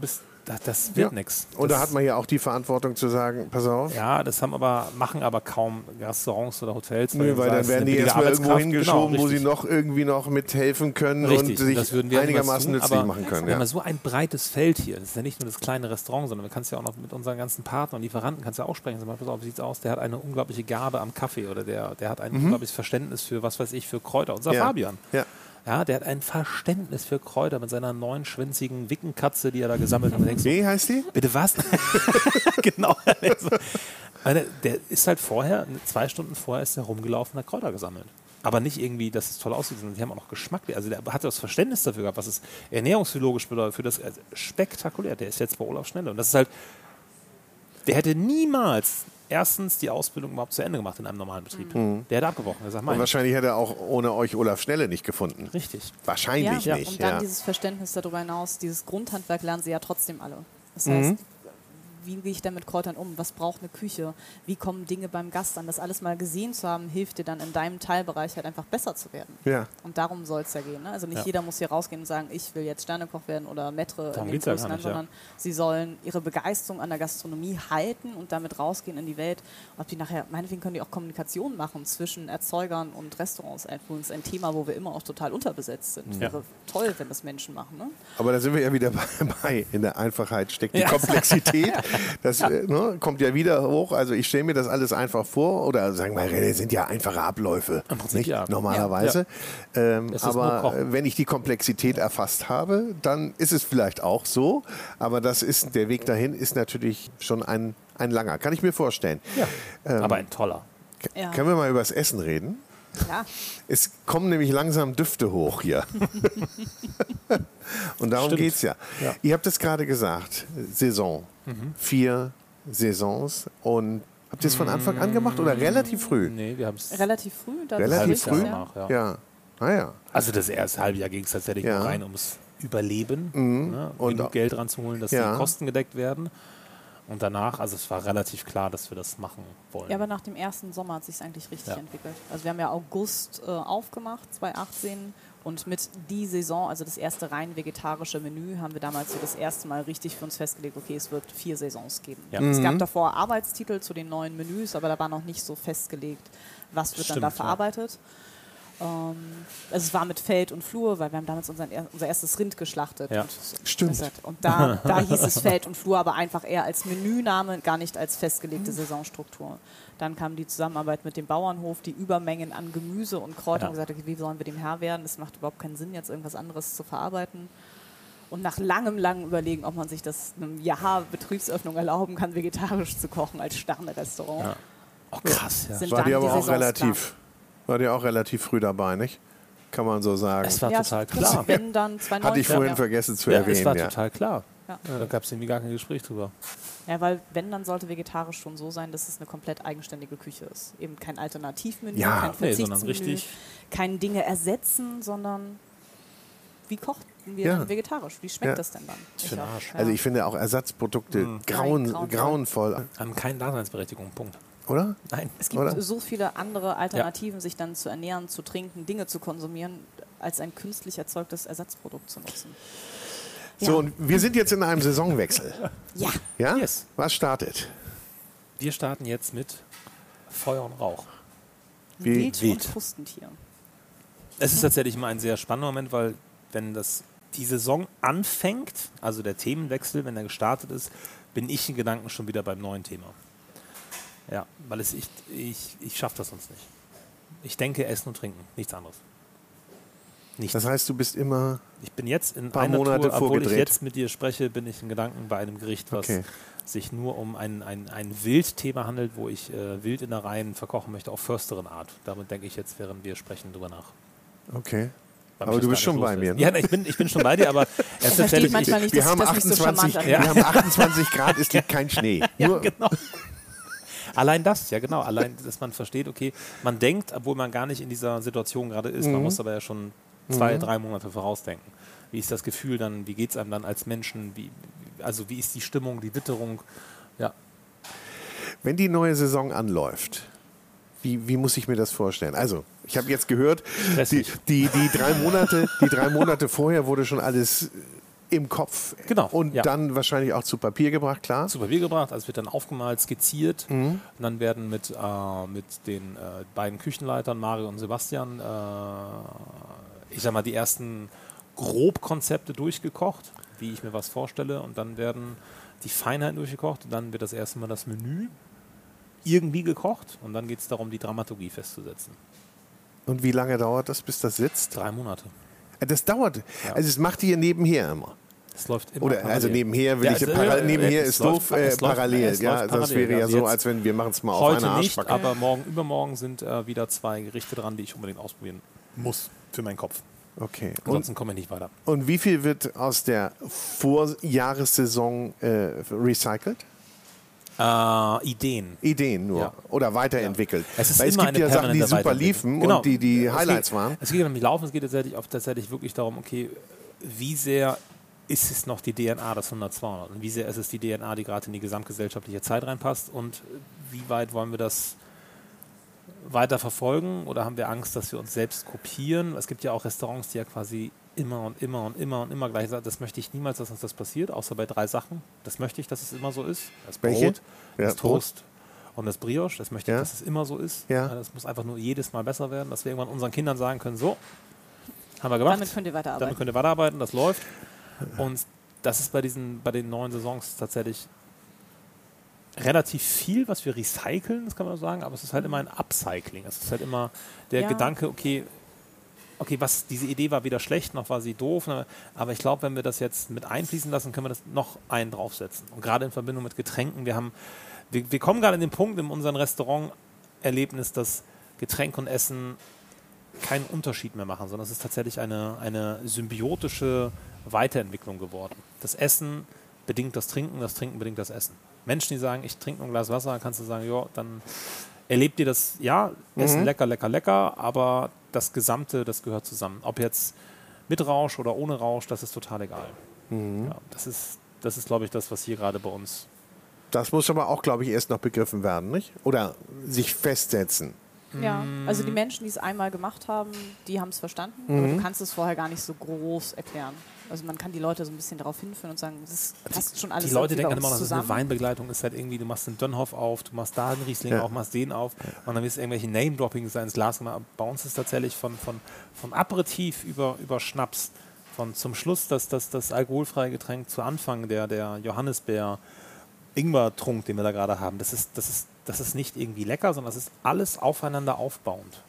das, das wird Ja. nichts. Und da hat man ja auch die Verantwortung zu sagen, pass auf. Ja, das haben aber, machen aber kaum Restaurants oder Hotels. Nö, weil du dann sagst, werden eine die billige erstmal irgendwo Arbeitskraft, hingeschoben, genau, wo sie richtig. noch irgendwie noch mithelfen können Richtig, und sich das würden wir einigermaßen niemals tun, nützlich aber machen können. Wir haben Ja. ja so ein breites Feld hier. Das ist ja nicht nur das kleine Restaurant, sondern wir kannst ja auch noch mit unseren ganzen Partnern, Lieferanten, kannst ja auch sprechen. Sag mal, pass auf, wie sieht's aus? Der hat eine unglaubliche Gabe am Kaffee oder der, der hat ein Mhm. unglaubliches Verständnis für, was weiß ich, für Kräuter. Unser Ja. Fabian. Ja. Ja, der hat ein Verständnis für Kräuter mit seiner neunschwänzigen Wickenkatze, die er da gesammelt hat. Und denkst, Wie heißt die? bitte was? Genau. Also, meine, der ist halt vorher, zwei Stunden vorher ist er rumgelaufen und hat Kräuter gesammelt. Aber nicht irgendwie, dass es toll aussieht, sondern die haben auch noch Geschmack. Also der hat das Verständnis dafür gehabt, was es ernährungsphysiologisch bedeutet. Für das also spektakulär. Der ist jetzt bei Olaf Schnelle. Und das ist halt, der hätte niemals erstens die Ausbildung überhaupt zu Ende gemacht in einem normalen Betrieb. Mhm. Der hätte abgebrochen. Der sagt, Und mein, wahrscheinlich hätte er auch ohne euch Olaf Schnelle nicht gefunden. richtig. Wahrscheinlich ja, nicht. und dann Ja. dieses Verständnis darüber hinaus, dieses Grundhandwerk lernen sie ja trotzdem alle. Das Mhm. heißt, wie gehe ich denn mit Kräutern um? Was braucht eine Küche? Wie kommen Dinge beim Gast an? Das alles mal gesehen zu haben, hilft dir dann in deinem Teilbereich halt einfach besser zu werden. Ja. Und darum soll es ja gehen. Ne? Also nicht Ja. jeder muss hier rausgehen und sagen, ich will jetzt Sternekoch werden oder Maitre Darum in den geht's ja größten gar Land, nicht, ja. sondern sie sollen ihre Begeisterung an der Gastronomie halten und damit rausgehen in die Welt. Ob die nachher, meinetwegen können die auch Kommunikation machen zwischen Erzeugern und Restaurants. Das ist ein Thema, wo wir immer auch total unterbesetzt sind. Ja. Wäre toll, wenn das Menschen machen. Ne? Aber da sind wir ja wieder bei. In der Einfachheit steckt die Komplexität. Das äh, ne, kommt ja wieder hoch. Also ich stelle mir das alles einfach vor. Oder sagen wir, das sind ja einfache Abläufe. Prinzip Nicht? ja. Normalerweise. Ähm, Es ist nur aber Kochen. wenn ich die Komplexität erfasst habe, dann ist es vielleicht auch so. Aber das ist, der Weg dahin ist natürlich schon ein, ein langer. Kann ich mir vorstellen. Ja. Ähm, Aber ein toller. K- Ja. Können wir mal über das Essen reden? Ja. Es kommen nämlich langsam Düfte hoch hier. Und darum Stimmt. geht es ja. Ja. Ihr habt es gerade gesagt, Saison. Vier Saisons. Und habt ihr es von Anfang an gemacht oder relativ früh? Nee, wir haben es Relativ früh. Da Relativ das früh? Ja. Nach, ja. Ja. Ah ja. Also das erste halbe Jahr ging es tatsächlich Ja. nur rein ums Überleben, ne? Und genug auch- Geld ranzuholen, dass Ja. die Kosten gedeckt werden. Und danach, also es war relativ klar, dass wir das machen wollen. Ja, aber nach dem ersten Sommer hat sich eigentlich richtig Ja. entwickelt. Also wir haben ja August äh, aufgemacht, zwanzig achtzehn, und mit die Saison, also das erste rein vegetarische Menü, haben wir damals so das erste Mal richtig für uns festgelegt, okay, es wird vier Saisons geben. Ja. Es Mhm. gab davor Arbeitstitel zu den neuen Menüs, aber da war noch nicht so festgelegt, was wird Stimmt, dann da ja. verarbeitet. Ähm, also es war mit Feld und Flur, weil wir haben damals unseren, er- unser erstes Rind geschlachtet. Ja. Und, Stimmt. das hat- und da, da hieß es Feld und Flur, aber einfach eher als Menüname, gar nicht als Mhm. festgelegte Saisonstruktur. Dann kam die Zusammenarbeit mit dem Bauernhof, die Übermengen an Gemüse und Kräutern, Ja. und gesagt, okay, wie sollen wir dem Herr werden? Es macht überhaupt keinen Sinn, jetzt irgendwas anderes zu verarbeiten. Und nach langem, langem Überlegen, ob man sich das einem Jahr Betriebsöffnung erlauben kann, vegetarisch zu kochen als Sterne-Restaurant. Ja. Oh krass, ja. Sind War dann die aber die auch Saisons relativ, war die auch relativ früh dabei, nicht? Kann man so sagen. Es war Ja, total es- klar. Wenn dann zwanzig neunzehn, Hatte ich vorhin ja. vergessen zu Ja, erwähnen. es war ja. total klar. Ja. Da gab es irgendwie gar kein Gespräch drüber. Ja, weil wenn, dann sollte vegetarisch schon so sein, dass es eine komplett eigenständige Küche ist. Eben kein Alternativmenü, Ja. kein Nee, sondern Verzichtsmenü, richtig. kein Dinge ersetzen, sondern wie kochen wir Ja. dann vegetarisch? Wie schmeckt Ja. das denn dann? Für den auch, Arsch. Also ich finde auch Ersatzprodukte grauen, Nein, grauenvoll. grauenvoll, Haben keine Daseinsberechtigung, Punkt. oder? Nein. Es gibt Oder? so viele andere Alternativen, sich dann zu ernähren, zu trinken, Dinge zu konsumieren, als ein künstlich erzeugtes Ersatzprodukt zu nutzen. So, Ja. und wir sind jetzt in einem Saisonwechsel. Ja, Ja? Yes. Was startet? Wir starten jetzt mit Feuer und Rauch. Wie Wild, wild. und Krustentier. Es ist tatsächlich mal ein sehr spannender Moment, weil wenn das die Saison anfängt, also der Themenwechsel, wenn er gestartet ist, bin ich in Gedanken schon wieder beim neuen Thema. Ja, weil es ich, ich, ich schaffe das sonst nicht. Ich denke Essen und Trinken, nichts anderes. Nichts. Das heißt, du bist immer... Ich bin jetzt in Paar einer Monate Tour, obwohl ich vorgedreht. jetzt mit dir spreche, bin ich in Gedanken bei einem Gericht, was Okay. sich nur um ein, ein, ein Wildthema handelt, wo ich äh, Wildinnereien verkochen möchte, auf försteren Art. Damit denke ich jetzt, während wir sprechen, drüber nach. Okay. Weil Aber mich du das bist gar schon nicht bei mir, loslässt. ne? Ja, nein, ich bin, ich bin schon bei dir, aber es ist Er versteht tatsächlich... manchmal nicht, Wir dass haben, sich das nicht so charmant achtundzwanzig, anhört. wir haben achtundzwanzig Grad, es liegt kein Schnee. Nur, genau. Allein das, ja genau. Allein, dass man versteht, okay, man denkt, obwohl man gar nicht in dieser Situation gerade ist, Mhm. man muss aber ja schon zwei, drei Monate vorausdenken. Wie ist das Gefühl dann, wie geht es einem dann als Menschen, wie, also wie ist die Stimmung, die Witterung, ja. wenn die neue Saison anläuft, wie, wie muss ich mir das vorstellen? Also, ich habe jetzt gehört, die, Stressig. die, die, drei Monate, die drei Monate vorher wurde schon alles im Kopf Genau, und ja. dann wahrscheinlich auch zu Papier gebracht, klar. zu Papier gebracht, also wird dann aufgemalt, skizziert. Mhm. Und dann werden mit, äh, mit den äh, beiden Küchenleitern, Mario und Sebastian, äh, ich sag mal, die ersten Grobkonzepte durchgekocht, wie ich mir was vorstelle. Und dann werden die Feinheiten durchgekocht. Und dann wird das erste Mal das Menü irgendwie gekocht. Und dann geht es darum, die Dramaturgie festzusetzen. Und wie lange dauert das, bis das sitzt? Drei Monate. Das dauert. Ja. Also es macht ihr nebenher immer. Es läuft immer Oder parallel. also nebenher will Ja, ich also, para äh, nebenher es ist läuft- doof, äh, es läuft- parallel. es Ja, läuft das parallel. wäre ja Also so, jetzt als wenn wir machen es mal auf Heute einer nicht, Arschbacke. aber morgen, übermorgen sind äh, wieder zwei Gerichte dran, die ich unbedingt ausprobieren muss für meinen Kopf. Okay. Und, Ansonsten komme ich nicht weiter. und wie viel wird aus der Vorjahressaison äh, recycelt? Äh, Ideen. Ideen nur Ja. oder weiterentwickelt. Ja. Es ist Weil es immer gibt eine ja Sachen, die permanente super Weiterentwicklung. liefen Genau. und die die Es Highlights geht, waren. Es geht um nicht Laufen, es geht tatsächlich, auch tatsächlich wirklich darum, okay, wie sehr ist es noch die D N A des hundert zweihundert und wie sehr ist es die D N A, die gerade in die gesamtgesellschaftliche Zeit reinpasst und wie weit wollen wir das weiter verfolgen oder haben wir Angst, dass wir uns selbst kopieren? Es gibt ja auch Restaurants, die ja quasi immer und immer und immer und immer gleich sagen, das möchte ich niemals, dass uns das passiert, außer bei drei Sachen. Das möchte ich, dass es immer so ist. Das Welche? Brot, Ja, das Brot. Toast und das Brioche. Das möchte ich, Ja. dass es immer so ist. Ja. Das muss einfach nur jedes Mal besser werden, dass wir irgendwann unseren Kindern sagen können, so, haben wir gemacht. Damit könnt ihr weiterarbeiten. Damit könnt ihr weiterarbeiten, das läuft. Und das ist bei diesen, bei den neuen Saisons tatsächlich relativ viel, was wir recyceln, das kann man so sagen, aber es ist halt immer ein Upcycling. Es ist halt immer der Ja. Gedanke, okay, okay, was, diese Idee war weder schlecht, noch war sie doof, ne, aber ich glaube, wenn wir das jetzt mit einfließen lassen, können wir das noch einen draufsetzen. Und gerade in Verbindung mit Getränken, wir haben, wir, wir kommen gerade in den Punkt in unserem Restauranterlebnis, dass Getränk und Essen keinen Unterschied mehr machen, sondern es ist tatsächlich eine, eine symbiotische Weiterentwicklung geworden. Das Essen bedingt das Trinken, das Trinken bedingt das Essen. Menschen, die sagen, ich trinke nur ein Glas Wasser, kannst du sagen, ja, dann erlebt ihr das, ja, Essen lecker, lecker, lecker, aber das Gesamte, das gehört zusammen. Ob jetzt mit Rausch oder ohne Rausch, das ist total egal. Ja, das ist, das ist, glaube ich, das, was hier gerade bei uns... Das muss aber auch, glaube ich, erst noch begriffen werden, nicht? Oder sich festsetzen. Ja, also die Menschen, die es einmal gemacht haben, die haben es verstanden, aber du kannst es vorher gar nicht so groß erklären. Also man kann die Leute so ein bisschen darauf hinführen und sagen, das passt schon alles Die Leute irgendwie bei denken immer uns noch, das ist eine zusammen. Weinbegleitung, ist halt irgendwie, du machst einen Dönhoff auf, du machst da einen Riesling Ja. auf, machst den auf und dann wirst du irgendwelche Name-Droppings ins Glas gemacht. Bei uns ist tatsächlich von, von, vom Aperitif über, über Schnaps, von zum Schluss das, das, das alkoholfreie Getränk, zu Anfang der, der Johannisbeer, Ingwer-Trunk, den wir da gerade haben. Das ist, das, ist, das ist nicht irgendwie lecker, sondern das ist alles aufeinander aufbauend.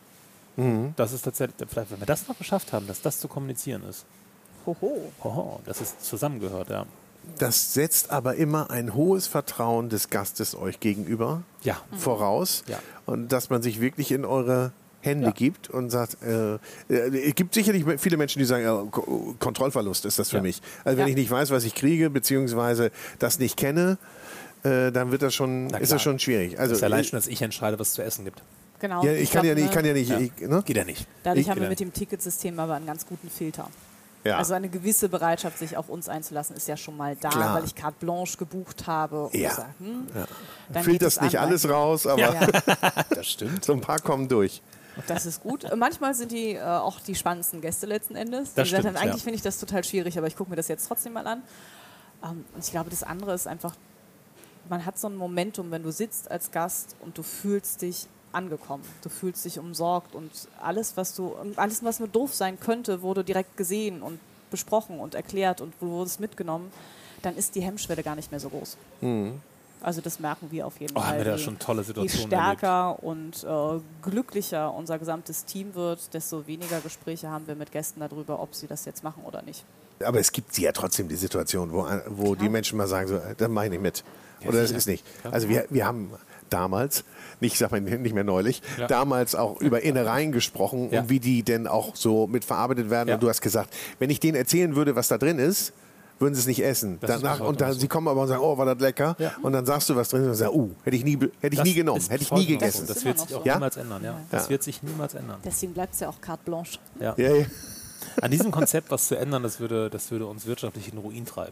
Das ist tatsächlich, vielleicht, wenn wir das noch geschafft haben, dass das zu kommunizieren ist. Hoho. Hoho, dass es zusammengehört, ja. Das setzt aber immer ein hohes Vertrauen des Gastes euch gegenüber Ja. voraus. Ja. Und dass man sich wirklich in eure Hände Ja. gibt gibt und sagt, äh, äh, es gibt sicherlich viele Menschen, die sagen, ja, Ko- Kontrollverlust ist das für Ja. mich. Also wenn Ja. ich nicht weiß, was ich kriege, beziehungsweise das nicht kenne, äh, dann wird das schon, Na ist klar. das schon schwierig. Also Das ist allein äh, schon, dass ich entscheide, was es zu essen gibt. Genau. ja, ich, kann ja glaub, nicht, ich kann ja ne, nicht, Ja. ich, ne? Geht ja nicht. Dadurch ich- haben wir genau. mit dem Ticketsystem aber einen ganz guten Filter. Ja. Also eine gewisse Bereitschaft, sich auf uns einzulassen, ist ja schon mal da, Klar. weil ich carte blanche gebucht habe. Und Ja. sag, hm, dann geht Filterst es nicht an, alles raus, aber Ja, Das stimmt. so ein paar kommen durch. das ist gut. Manchmal sind die äh, auch die spannendsten Gäste letzten Endes. Die Das gesagt stimmt, haben, eigentlich ja. finde ich das total schwierig, aber ich gucke mir das jetzt trotzdem mal an. Ähm, und ich glaube, das andere ist einfach, man hat so ein Momentum, wenn du sitzt als Gast und du fühlst dich angekommen. Du fühlst dich umsorgt und alles, was du, alles, was nur doof sein könnte, wurde direkt gesehen und besprochen und erklärt und du wurdest mitgenommen, dann ist die Hemmschwelle gar nicht mehr so groß. Also das merken wir auf jeden Oh, haben Fall. wir da Je- schon tolle Je Situationen stärker und äh, glücklicher unser gesamtes Team wird, desto weniger Gespräche haben wir mit Gästen darüber, ob sie das jetzt machen oder nicht. Aber es gibt ja trotzdem die Situation, wo, wo die Menschen mal sagen, so, das mache ich nicht mit. Oder das sicher. ist nicht. Also wir, wir haben damals, nicht, sag mal, nicht mehr neulich, Ja. damals auch über Innereien gesprochen Ja. und wie die denn auch so mit verarbeitet werden. Ja. Und du hast gesagt, wenn ich denen erzählen würde, was da drin ist, würden sie es nicht essen. Das ist Danach, bis heute und dann, noch so. sie kommen aber und sagen, oh, war das lecker. Ja. Und dann sagst du was drin und sagst, uh, hätte ich nie, be- hätte ich Das nie genommen, ist hätte ich bis nie heute noch gegessen. So. Das ist wird immer sich noch auch so. niemals ändern, ja. Das Ja. wird sich niemals ändern. Deswegen bleibt es ja auch carte blanche. Ja. Ja, ja. An diesem Konzept was zu ändern, das würde, das würde uns wirtschaftlich in den Ruin treiben.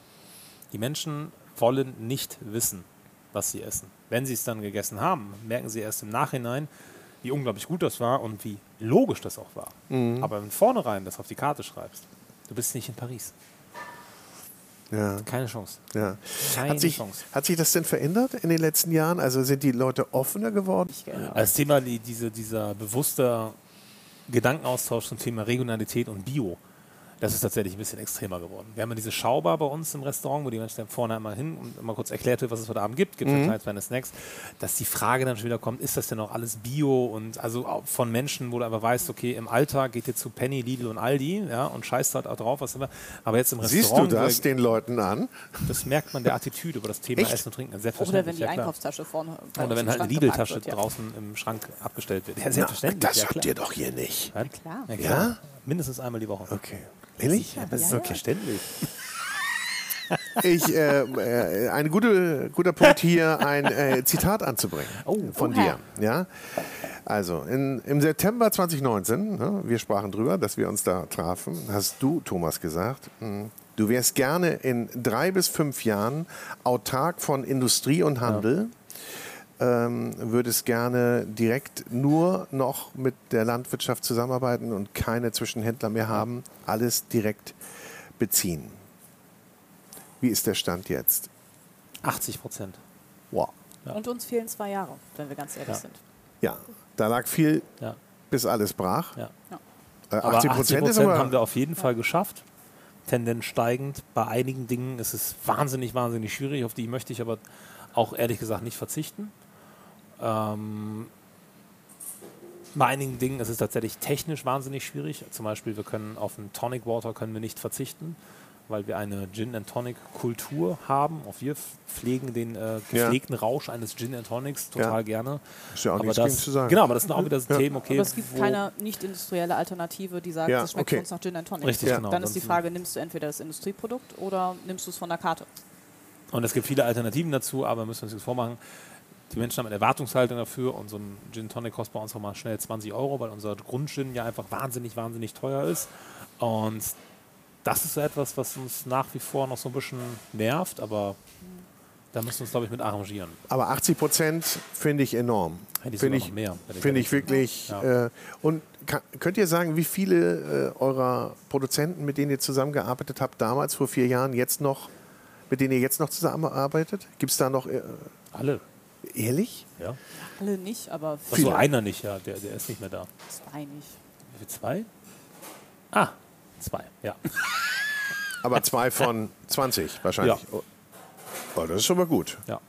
Die Menschen wollen nicht wissen, was sie essen. Wenn sie es dann gegessen haben, merken sie erst im Nachhinein, wie unglaublich gut das war und wie logisch das auch war. Aber wenn vornherein das auf die Karte schreibst, du bist nicht in Paris. Ja. Keine Chance. Ja. Keine Hat sich, Chance. hat sich das denn verändert in den letzten Jahren? Also sind die Leute offener geworden? Also das Thema, die, diese, dieser bewusste Gedankenaustausch zum Thema Regionalität und Bio, das ist tatsächlich ein bisschen extremer geworden. Wir haben ja diese Schaubar bei uns im Restaurant, wo die Menschen dann vorne einmal hin und immer kurz erklärt wird, was es heute Abend gibt, gibt es mhm. kleine Snacks, dass die Frage dann schon wieder kommt, ist das denn auch alles Bio und also auch von Menschen, wo du aber weißt, okay, im Alltag geht ihr zu Penny, Lidl und Aldi, ja, und scheißt halt auch drauf, was immer, aber jetzt im Siehst Restaurant... Siehst du das wo, den Leuten an? Das merkt man der Attitüde über das Thema Echt? Essen und Trinken. Oder wenn die ja, Einkaufstasche vorne bei Oder wenn halt eine Lidl-Tasche ja. draußen im Schrank abgestellt wird. Ja, selbstverständlich. Na, das ja, habt ihr doch hier nicht. Ja, klar. Ja, klar. Ja? Mindestens einmal die Woche. Okay. Ehrlich? Ja, das ist ja verständlich. Ich, äh, äh, ein gute, guter Punkt hier, ein äh, Zitat anzubringen oh, von okay. dir. Ja? Also, in, im September zwanzig neunzehn, ne, wir sprachen drüber, dass wir uns da trafen, hast du, Thomas, gesagt, mh, du wärst gerne in drei bis fünf Jahren autark von Industrie und Handel. Ja. Ähm, würdest gerne direkt nur noch mit der Landwirtschaft zusammenarbeiten und keine Zwischenhändler mehr haben, alles direkt beziehen. Wie ist der Stand jetzt? achtzig Prozent. Wow. Ja. Und uns fehlen zwei Jahre, wenn wir ganz ehrlich ja. sind. Ja, da lag viel, ja. bis alles brach. Ja. Ja. Äh, aber achtzig Prozent ist aber haben wir auf jeden Fall geschafft. Tendenz steigend. Bei einigen Dingen ist es wahnsinnig, wahnsinnig schwierig. Auf die möchte ich aber auch ehrlich gesagt nicht verzichten. Ähm, bei einigen Dingen ist es tatsächlich technisch wahnsinnig schwierig. Zum Beispiel, wir können auf einen Tonic Water können wir nicht verzichten, weil wir eine Gin and Tonic Kultur haben. Auch wir pflegen den äh, gepflegten ja. Rausch eines Gin and Tonics total ja. gerne. Ist ja auch aber nichts das, zu sagen. Genau, aber das sind auch wieder so ja. Themen, okay. Aber es gibt keine nicht industrielle Alternative, die sagt, ja, das schmeckt okay. uns nach Gin and Tonic. Richtig, ja. genau. Dann ist die Frage, nimmst du entweder das Industrieprodukt oder nimmst du es von der Karte? Und es gibt viele Alternativen dazu, aber müssen wir uns das vormachen. Die Menschen haben eine Erwartungshaltung dafür und so ein Gin Tonic kostet bei uns auch mal schnell zwanzig Euro, weil unser Grundgin ja einfach wahnsinnig, wahnsinnig teuer ist. Und das ist so etwas, was uns nach wie vor noch so ein bisschen nervt, aber da müssen wir uns, glaube ich, mit arrangieren. Aber achtzig Prozent finde ich enorm. Finde ich, ich, mehr, find ich wirklich. Ja. Äh, und kann, könnt ihr sagen, wie viele äh, eurer Produzenten, mit denen ihr zusammengearbeitet habt, damals vor vier Jahren, jetzt noch, mit denen ihr jetzt noch zusammenarbeitet? Gibt es da noch... Äh, Alle. Ehrlich? Ja. Alle nicht, aber viele. Achso, einer nicht, ja, der, der ist nicht mehr da. Zwei nicht. Wie viel, zwei? Ah, zwei, ja. Aber zwei von zwanzig wahrscheinlich. Ja. Oh, das ist schon mal gut. Ja.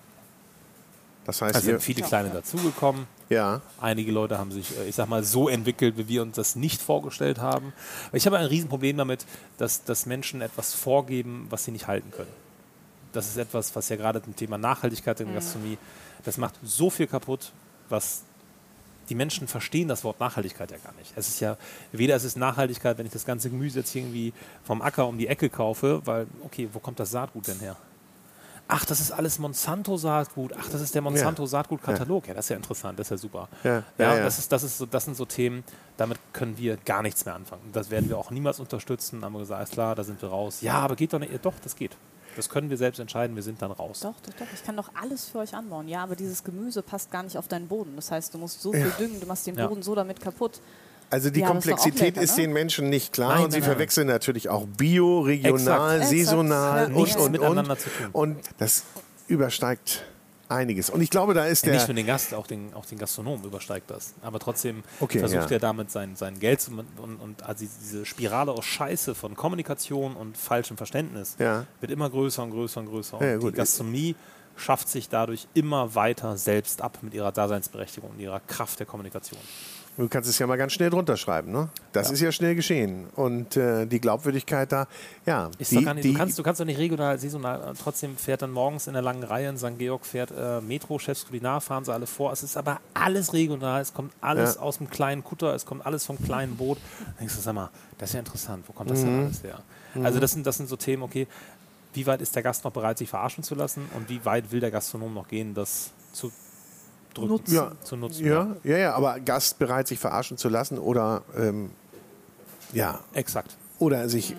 Das heißt, es sind viele kleine dazugekommen. Ja. Einige Leute haben sich, ich sag mal, so entwickelt, wie wir uns das nicht vorgestellt haben. Ich habe ein Riesenproblem damit, dass, dass Menschen etwas vorgeben, was sie nicht halten können. Das ist etwas, was ja gerade zum Thema Nachhaltigkeit in der Gastronomie, das macht so viel kaputt, was die Menschen verstehen das Wort Nachhaltigkeit ja gar nicht. Es ist ja, weder ist es Nachhaltigkeit, wenn ich das ganze Gemüse jetzt irgendwie vom Acker um die Ecke kaufe, weil, okay, wo kommt das Saatgut denn her? Ach, das ist alles Monsanto-Saatgut. Ach, das ist der Monsanto-Saatgut-Katalog. Ja, das ist ja interessant, das ist ja super. Ja, ja, ja, ja. Das, ist, das, ist so, das sind so Themen, damit können wir gar nichts mehr anfangen. Das werden wir auch niemals unterstützen. Da haben wir gesagt, alles klar, da sind wir raus. Ja, aber geht doch nicht. Doch, das geht. Das können wir selbst entscheiden, wir sind dann raus. Doch, doch, doch. Ich kann doch alles für euch anbauen. Ja, aber dieses Gemüse passt gar nicht auf deinen Boden. Das heißt, du musst so viel ja. düngen, du machst den Boden ja. so damit kaputt. Also die ja, Komplexität lecker, ist ne? den Menschen nicht klar nein, und sie nein, verwechseln nein. natürlich auch Bio, regional, Exakt. saisonal Exakt. und, Nichts und, miteinander und, zu tun. und das übersteigt einiges. Und ich glaube, da ist ja, der... nicht nur den Gast, auch den, auch den Gastronomen übersteigt das. Aber trotzdem okay, versucht ja. er damit sein, sein Geld zu, und, und also diese Spirale aus Scheiße von Kommunikation und falschem Verständnis ja. wird immer größer und größer und größer. Ja, und gut. Die Gastronomie schafft sich dadurch immer weiter selbst ab mit ihrer Daseinsberechtigung und ihrer Kraft der Kommunikation. Du kannst es ja mal ganz schnell drunter schreiben, ne? Das ja. ist ja schnell geschehen. Und äh, die Glaubwürdigkeit da, ja. Ist die, doch gar nicht, die, du, kannst, du kannst doch nicht regional, saisonal, trotzdem fährt dann morgens in der langen Reihe in Sankt Georg, fährt äh, Metro, Chefs Kulinar, fahren sie alle vor. Es ist aber alles regional, es kommt alles ja. aus dem kleinen Kutter, es kommt alles vom kleinen Boot. Dann denkst du, sag mal, das ist ja interessant, wo kommt das mhm. denn alles her? Mhm. Also das sind, das sind so Themen, okay, wie weit ist der Gast noch bereit, sich verarschen zu lassen und wie weit will der Gastronom noch gehen, das zu drücken, nutzen. Ja. zu nutzen. Ja, ja, ja, aber Gast bereit, sich verarschen zu lassen oder ähm, ja. Exakt. Oder sich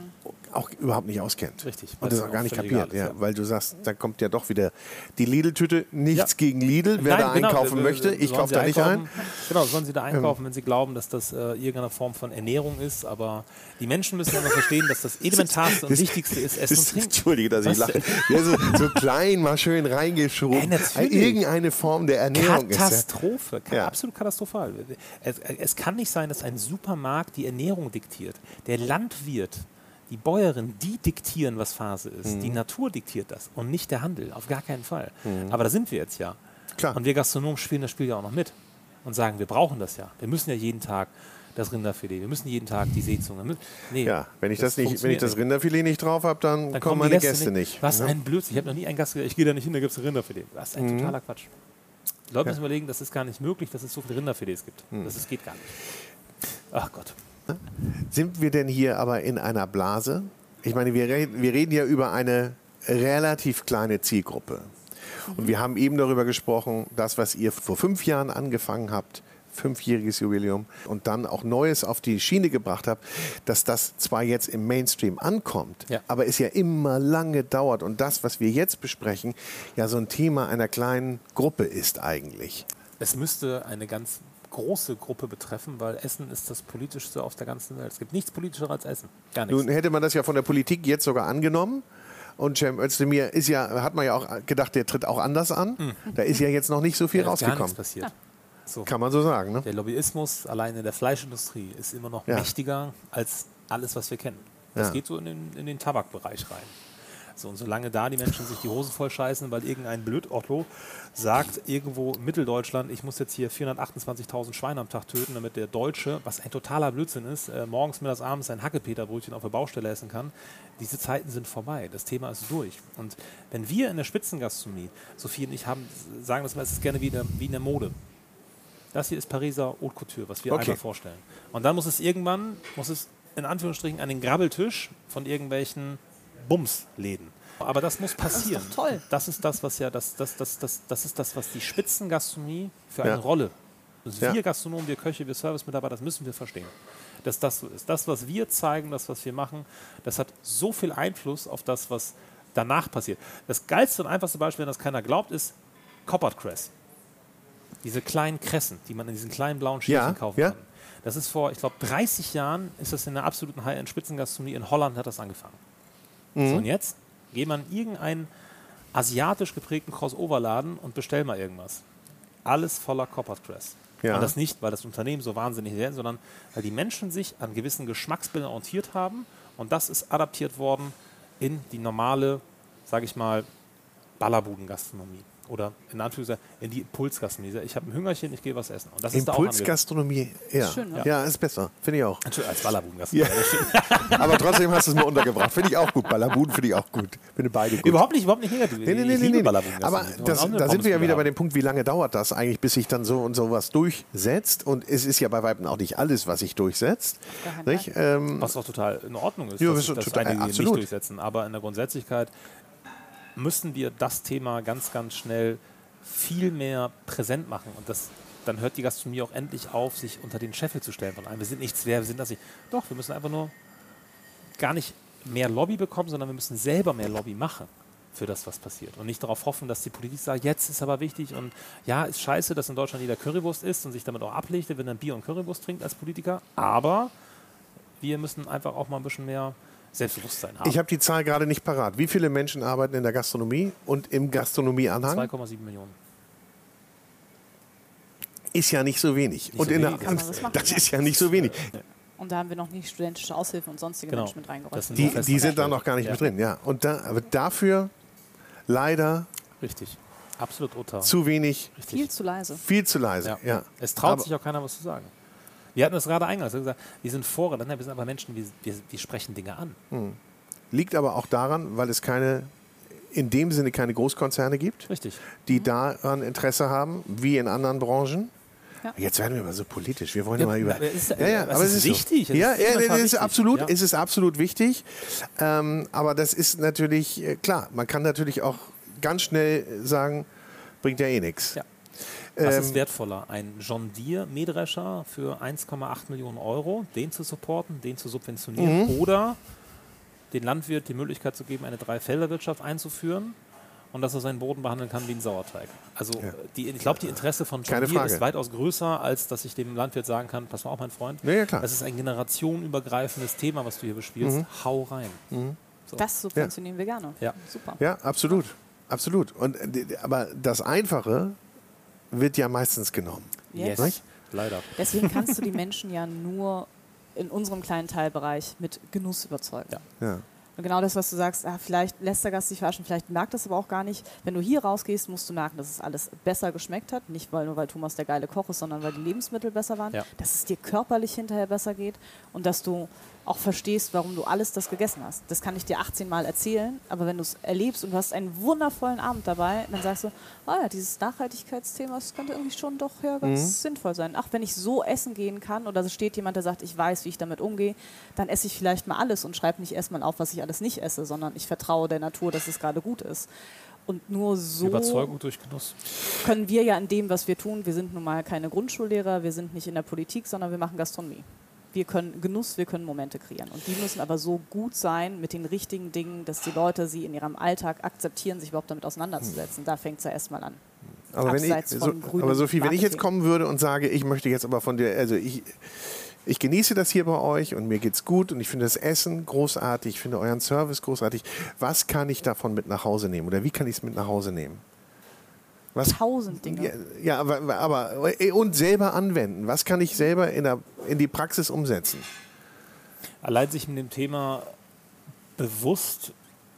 auch überhaupt nicht auskennt. Richtig. Und das auch gar nicht kapiert, ja, ja. weil du sagst, da kommt ja doch wieder die Lidl-Tüte. Nichts Ja. gegen Lidl, wer Nein, da genau, einkaufen wir- möchte. wir- Ich sollen kaufe sie da nicht ein. einkaufen. Genau, sollen sie da einkaufen, wenn sie glauben, dass das äh, irgendeine Form von Ernährung ist. Aber die Menschen müssen immer verstehen, dass das Elementarste und Das- Wichtigste ist Essen Das, und Trinken. Entschuldige, dass ich Was lache. denn? Ja, so, so klein, mal schön reingeschoben. Ey, natürlich. Irgendeine Form der Ernährung ist ja. Katastrophe, Ka- Ja. absolut katastrophal. Es, es kann nicht sein, dass ein Supermarkt die Ernährung diktiert. Der Landwirt, die Bäuerin, die diktieren, was Phase ist. Mhm. Die Natur diktiert das und nicht der Handel, auf gar keinen Fall. Aber da sind wir jetzt ja. Klar. Und wir Gastronomen spielen das Spiel ja auch noch mit und sagen, wir brauchen das ja. Wir müssen ja jeden Tag das Rinderfilet, wir müssen jeden Tag die Seezunge. mit- Nee, Ja, wenn ich das, nicht, wenn ich funktioniert das nicht. Rinderfilet nicht drauf habe, dann, Dann kommen die meine Gäste nicht. Was Ja. ein Blödsinn. Ich habe noch nie einen Gast gesagt, ich gehe da nicht hin, da gibt es Rinderfilet. Was ein totaler Quatsch. Die Leute müssen überlegen, das ist gar nicht möglich, dass es so viele Rinderfilets gibt. Das ist, geht gar nicht. Ach Gott. Sind wir denn hier aber in einer Blase? Ich meine, wir reden, wir reden ja über eine relativ kleine Zielgruppe. Und wir haben eben darüber gesprochen, das, was ihr vor fünf Jahren angefangen habt, fünfjähriges Jubiläum, und dann auch Neues auf die Schiene gebracht habt, dass das zwar jetzt im Mainstream ankommt, Ja. aber es ja immer lange dauert und das, was wir jetzt besprechen, ja so ein Thema einer kleinen Gruppe ist eigentlich. Es müsste eine ganz große Gruppe betreffen, weil Essen ist das Politischste auf der ganzen Welt. Es gibt nichts Politischer als Essen. Gar nichts. Nun hätte man das ja von der Politik jetzt sogar angenommen. Und Cem Özdemir ist ja, hat man ja auch gedacht, der tritt auch anders an. Da ist ja jetzt noch nicht so viel Da ist gar rausgekommen. nichts passiert. So. Kann man so sagen, ne? Der Lobbyismus allein in der Fleischindustrie ist immer noch Ja. mächtiger als alles, was wir kennen. Das Ja. geht so in den, in den Tabakbereich rein. So, und solange da die Menschen sich die Hose voll scheißen, weil irgendein Blöd-Otto sagt, irgendwo in Mitteldeutschland, ich muss jetzt hier vierhundertachtundzwanzigtausend Schweine am Tag töten, damit der Deutsche, was ein totaler Blödsinn ist, äh, morgens, mittags, abends ein Hackepeterbrötchen auf der Baustelle essen kann. Diese Zeiten sind vorbei. Das Thema ist durch. Und wenn wir in der Spitzengastronomie, Sophie und ich haben, sagen das meistens gerne wie in der, wie in der Mode. Das hier ist Pariser Haute Couture, was wir Okay. einmal vorstellen. Und dann muss es irgendwann, muss es in Anführungsstrichen an den Grabbeltisch von irgendwelchen Bumsläden. Aber das muss passieren. doch toll. Das ist das, was ja, das, das, das, das, das ist das, was die Spitzengastronomie für eine Ja. Rolle. Also Ja. wir Gastronomen, wir Köche, wir Servicemitarbeiter, das müssen wir verstehen. Dass das so ist. Das, was wir zeigen, das, was wir machen, das hat so viel Einfluss auf das, was danach passiert. Das geilste und einfachste Beispiel, wenn das keiner glaubt, ist Coppard Cress. Diese kleinen Kressen, die man in diesen kleinen blauen Schälchen Ja, kaufen ja. kann. Das ist vor, ich glaube, dreißig Jahren ist das in der absoluten High-End-Spitzengastronomie in Holland hat das angefangen. So, und jetzt geh mal in irgendeinen asiatisch geprägten Crossover-Laden und bestell mal irgendwas. Alles voller Coppard Cress. Ja. Und das nicht, weil das Unternehmen so wahnsinnig ist, sondern weil die Menschen sich an gewissen Geschmacksbildern orientiert haben und das ist adaptiert worden in die normale, sage ich mal, Ballerbudengastronomie. Oder in Anführungszeichen in die Impulsgastronomie. Ich habe ein Hüngerchen, ich gehe was essen. Und das ist da auch angekommen. Impulsgastronomie, ja. Schön, ne? Ja, ist besser, finde ich auch. Natürlich als Ballerbudengastronomie. Ja. Aber trotzdem hast du es mal untergebracht. Finde ich auch gut. Ballabuden finde ich auch gut. Finde beide gut. Überhaupt nicht, überhaupt nicht negativ. Nee, nee, Ich nee, nee, liebe nee. Ballerbudengastronomie. Aber Wir das, wollen auch eine da sind wir ja Pommesbude wieder bei haben. dem Punkt, wie lange dauert das eigentlich, bis sich dann so und so was durchsetzt. Und es ist ja bei Weitem auch nicht alles, was sich durchsetzt. Kein Nicht? Ähm, Was auch total in Ordnung ist, Ja, dass, das ist dass total- einige die absolut. nicht durchsetzen. Aber in der Grundsätzlichkeit müssen wir das Thema ganz, ganz schnell viel mehr präsent machen. Und das, dann hört die Gastronomie auch endlich auf, sich unter den Scheffel zu stellen von einem. Wir sind nichts wer, wir sind das nicht. Doch, wir müssen einfach nur gar nicht mehr Lobby bekommen, sondern wir müssen selber mehr Lobby machen für das, was passiert. Und nicht darauf hoffen, dass die Politik sagt, jetzt ist aber wichtig und ja, ist scheiße, dass in Deutschland jeder Currywurst isst und sich damit auch ablegt, wenn er ein Bier und Currywurst trinkt als Politiker. Aber wir müssen einfach auch mal ein bisschen mehr Selbstbewusstsein haben. ich habe die Zahl gerade nicht parat. Wie viele Menschen arbeiten in der Gastronomie und im Gastronomieanhang? zwei Komma sieben Millionen. Ist ja nicht so wenig. Nicht und so in wenig, der, aber das macht das ja ist ja nicht so wenig. Und da haben wir noch nicht studentische Aushilfen und sonstige Genau. Menschen mit reingeräumt. Das sind Die, nur fest die sind da angestellt. noch gar nicht Ja. mit drin. Ja. Und da, aber dafür leider Richtig. Absolut Uta. zu wenig, Richtig. Viel zu leise. viel zu leise. Ja. Ja. Es traut Aber- sich auch keiner, was zu sagen. Wir hatten das gerade eingangs. Wir haben gesagt, wir sind Vorreiter. Nein, wir sind aber Menschen, wir, wir, wir sprechen Dinge an. Liegt aber auch daran, weil es keine, in dem Sinne keine Großkonzerne gibt, Richtig. die daran Interesse haben, wie in anderen Branchen. Ja. Jetzt werden wir mal so politisch. Wir wollen ja, Ja, mal über. aber es ist- ja, ja, es aber ist es ist wichtig. So. Es Ja, ist ja, in der Tat es ist wichtig. absolut, Ja. es ist absolut wichtig. Ähm, aber das ist natürlich äh, klar. Man kann natürlich auch ganz schnell sagen, bringt ja eh nichts. Ja. Was Ähm, ist wertvoller? Ein John Deere Mähdrescher für eins Komma acht Millionen Euro, den zu supporten, den zu subventionieren Mhm. oder den Landwirt die Möglichkeit zu geben, eine Dreifelderwirtschaft einzuführen und dass er seinen Boden behandeln kann wie einen Sauerteig. Also Ja. die, ich glaube, die Interesse von John Keine Deere Frage. ist weitaus größer, als dass ich dem Landwirt sagen kann, pass mal auf, mein Freund, Ja, ja, klar. das ist ein generationenübergreifendes Thema, was du hier bespielst. Mhm. Hau rein. So. Das subventionieren wir gerne. Ja. Super. Ja, absolut. Absolut. Und, äh, aber das Einfache wird ja meistens genommen. Yes. Nicht? Leider. Deswegen kannst du die Menschen ja nur in unserem kleinen Teilbereich mit Genuss überzeugen. Ja. Ja. Und genau das, was du sagst, ah, vielleicht lässt der Gast sich verarschen, vielleicht merkt das aber auch gar nicht. Wenn du hier rausgehst, musst du merken, dass es alles besser geschmeckt hat. Nicht weil, nur weil Thomas der geile Koch ist, sondern weil die Lebensmittel besser waren. Ja. Dass es dir körperlich hinterher besser geht und dass du auch verstehst, warum du alles das gegessen hast. Das kann ich dir achtzehn Mal erzählen, aber wenn du es erlebst und du hast einen wundervollen Abend dabei, dann sagst du, oh ja, dieses Nachhaltigkeitsthema, das könnte irgendwie schon doch ja, ganz Mhm. sinnvoll sein. Ach, wenn ich so essen gehen kann oder es steht jemand, der sagt, ich weiß, wie ich damit umgehe, dann esse ich vielleicht mal alles und schreibe nicht erstmal auf, was ich alles nicht esse, sondern ich vertraue der Natur, dass es gerade gut ist. Und nur so Überzeugung durch Genuss. können wir ja in dem, was wir tun, wir sind nun mal keine Grundschullehrer, wir sind nicht in der Politik, sondern wir machen Gastronomie. Wir können Genuss, wir können Momente kreieren. Und die müssen aber so gut sein mit den richtigen Dingen, dass die Leute sie in ihrem Alltag akzeptieren, sich überhaupt damit auseinanderzusetzen. Da fängt es ja erstmal an. Aber, wenn ich, Abseits so, von grünem aber Sophie, wenn ich jetzt Marketing. kommen würde und sage, ich möchte jetzt aber von dir, also ich, ich genieße das hier bei euch und mir geht's gut und ich finde das Essen großartig, ich finde euren Service großartig. Was kann ich davon mit nach Hause nehmen oder wie kann ich es mit nach Hause nehmen? Was, Tausend Dinge. ja, ja aber, aber und selber anwenden. Was kann ich selber in, der, in die Praxis umsetzen? Allein sich mit dem Thema bewusst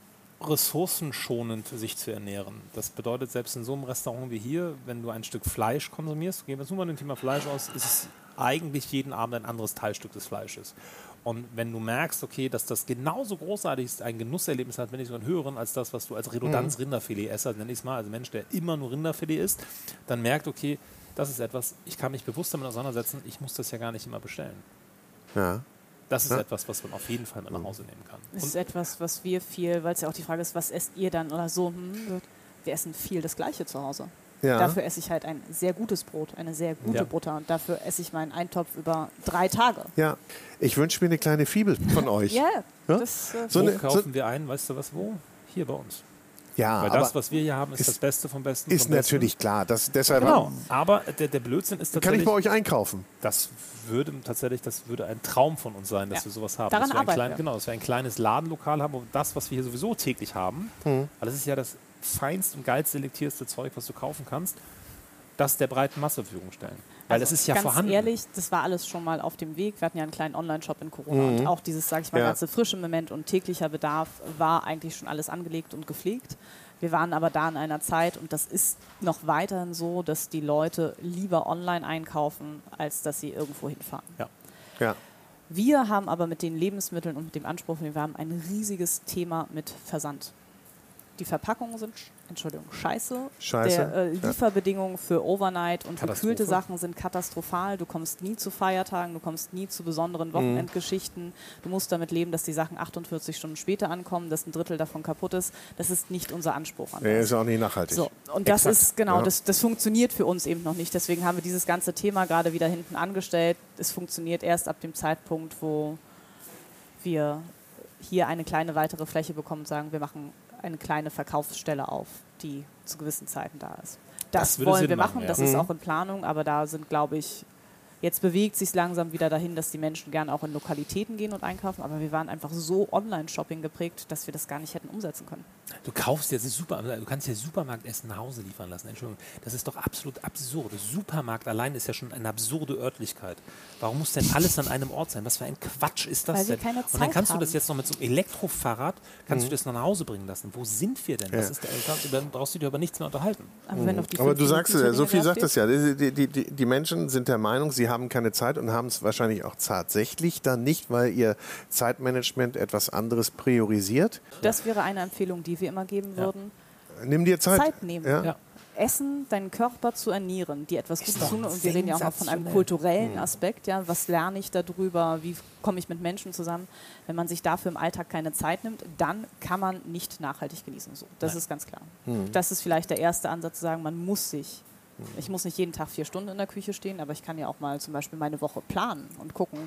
ressourcenschonend sich zu ernähren. Das bedeutet, selbst in so einem Restaurant wie hier, wenn du ein Stück Fleisch konsumierst, gehen wir jetzt nur mal mit dem Thema Fleisch aus, ist es eigentlich jeden Abend ein anderes Teilstück des Fleisches. Und wenn du merkst, okay, dass das genauso großartig ist, ein Genusserlebnis hat, wenn nicht sogar einen höheren, als das, was du als Redundanz Rinderfilet esst, nenne ich es mal, also Mensch, der immer nur Rinderfilet isst, dann merkt, okay, das ist etwas, ich kann mich bewusst damit auseinandersetzen, ich muss das ja gar nicht immer bestellen. Ja. Das ist Ja. etwas, was man auf jeden Fall mit nach Hause nehmen kann. Das ist Und etwas, was wir viel, weil es ja auch die Frage ist, was esst ihr dann oder so, hm, wir essen viel das Gleiche zu Hause. Ja. Dafür esse ich halt ein sehr gutes Brot, eine sehr gute Ja. Butter und dafür esse ich meinen Eintopf über drei Tage. Ja, ich wünsche mir eine kleine Fibel von euch. Ja, Ja? das äh, So wo eine- kaufen wir ein, weißt du was, wo? Hier bei uns. Ja, Weil aber das, was wir hier haben, ist, ist- das Beste vom Besten ist vom Besten. natürlich klar. Das, deshalb Genau, aber der, der Blödsinn ist kann ich tatsächlich, bei euch einkaufen. das würde tatsächlich, das würde ein Traum von uns sein, dass Ja. wir sowas haben. Daran dass wir ein arbeiten klein, wir. Genau, dass wir ein kleines Ladenlokal haben, wo das, was wir hier sowieso täglich haben, Hm. weil das ist ja das feinst und geilst selektierste Zeug, was du kaufen kannst, das der breiten Masse zur Verfügung stellen. Weil Also das ist ja ganz vorhanden. ehrlich, das war alles schon mal auf dem Weg. Wir hatten ja einen kleinen Online-Shop in Corona Mhm. und auch dieses, sage ich mal, Ja. ganze frische Moment und täglicher Bedarf war eigentlich schon alles angelegt und gepflegt. Wir waren aber da in einer Zeit und das ist noch weiterhin so, dass die Leute lieber online einkaufen, als dass sie irgendwo hinfahren. Ja. Ja. Wir haben aber mit den Lebensmitteln und mit dem Anspruch, den wir haben, ein riesiges Thema mit Versand. Die Verpackungen sind, sch- Entschuldigung, scheiße. Scheiße, Der, äh, ja. Lieferbedingungen für Overnight und Katastrophe. gekühlte Sachen sind katastrophal. Du kommst nie zu Feiertagen, du kommst nie zu Mhm. besonderen Wochenendgeschichten. Du musst damit leben, dass die Sachen achtundvierzig Stunden später ankommen, dass ein Drittel davon kaputt ist. Das ist nicht unser Anspruch an Der das. ist auch nicht nachhaltig. So, und das Exakt. ist, genau, Ja. das, das funktioniert für uns eben noch nicht. Deswegen haben wir dieses ganze Thema gerade wieder hinten angestellt. Es funktioniert erst ab dem Zeitpunkt, wo wir hier eine kleine weitere Fläche bekommen und sagen, wir machen eine kleine Verkaufsstelle auf, die zu gewissen Zeiten da ist. Das, Das würde wollen Sinn wir machen, machen, ja. das ist auch in Planung, aber da sind, glaube ich, jetzt bewegt sich langsam wieder dahin, dass die Menschen gerne auch in Lokalitäten gehen und einkaufen, aber wir waren einfach so Online-Shopping geprägt, dass wir das gar nicht hätten umsetzen können. Du kaufst jetzt super, du kannst ja Supermarktessen nach Hause liefern lassen. Entschuldigung, das ist doch absolut absurd. Der Supermarkt allein ist ja schon eine absurde Örtlichkeit. Warum muss denn alles an einem Ort sein? Was für ein Quatsch ist das Weil wir denn? keine Und dann Zeit kannst du haben. das jetzt noch mit so einem Elektrofahrrad, kannst du das noch nach Hause bringen lassen. Wo sind wir denn? Das Ja. ist der, dann brauchst du dich über nichts mehr unterhalten. Aber, wenn auf die Aber fünf du sagst, Minuten äh, Sophie Termine sagt das draufsteht- ja, die, die, die, die Menschen sind der Meinung, sie haben keine Zeit und haben es wahrscheinlich auch tatsächlich dann nicht, weil ihr Zeitmanagement etwas anderes priorisiert. Das wäre eine Empfehlung, die wir immer geben Ja. würden. Nimm dir Zeit. Zeit nehmen. Ja? Ja. Essen, deinen Körper zu ernähren, die etwas Ist Gutes doch tun. Und wir reden ja auch noch von einem sensationell. kulturellen Aspekt. Ja, was lerne ich darüber? Wie komme ich mit Menschen zusammen? Wenn man sich dafür im Alltag keine Zeit nimmt, dann kann man nicht nachhaltig genießen. So, das Nein. ist ganz klar. Das ist vielleicht der erste Ansatz, zu sagen, man muss sich. Ich muss nicht jeden Tag vier Stunden in der Küche stehen, aber ich kann ja auch mal zum Beispiel meine Woche planen und gucken,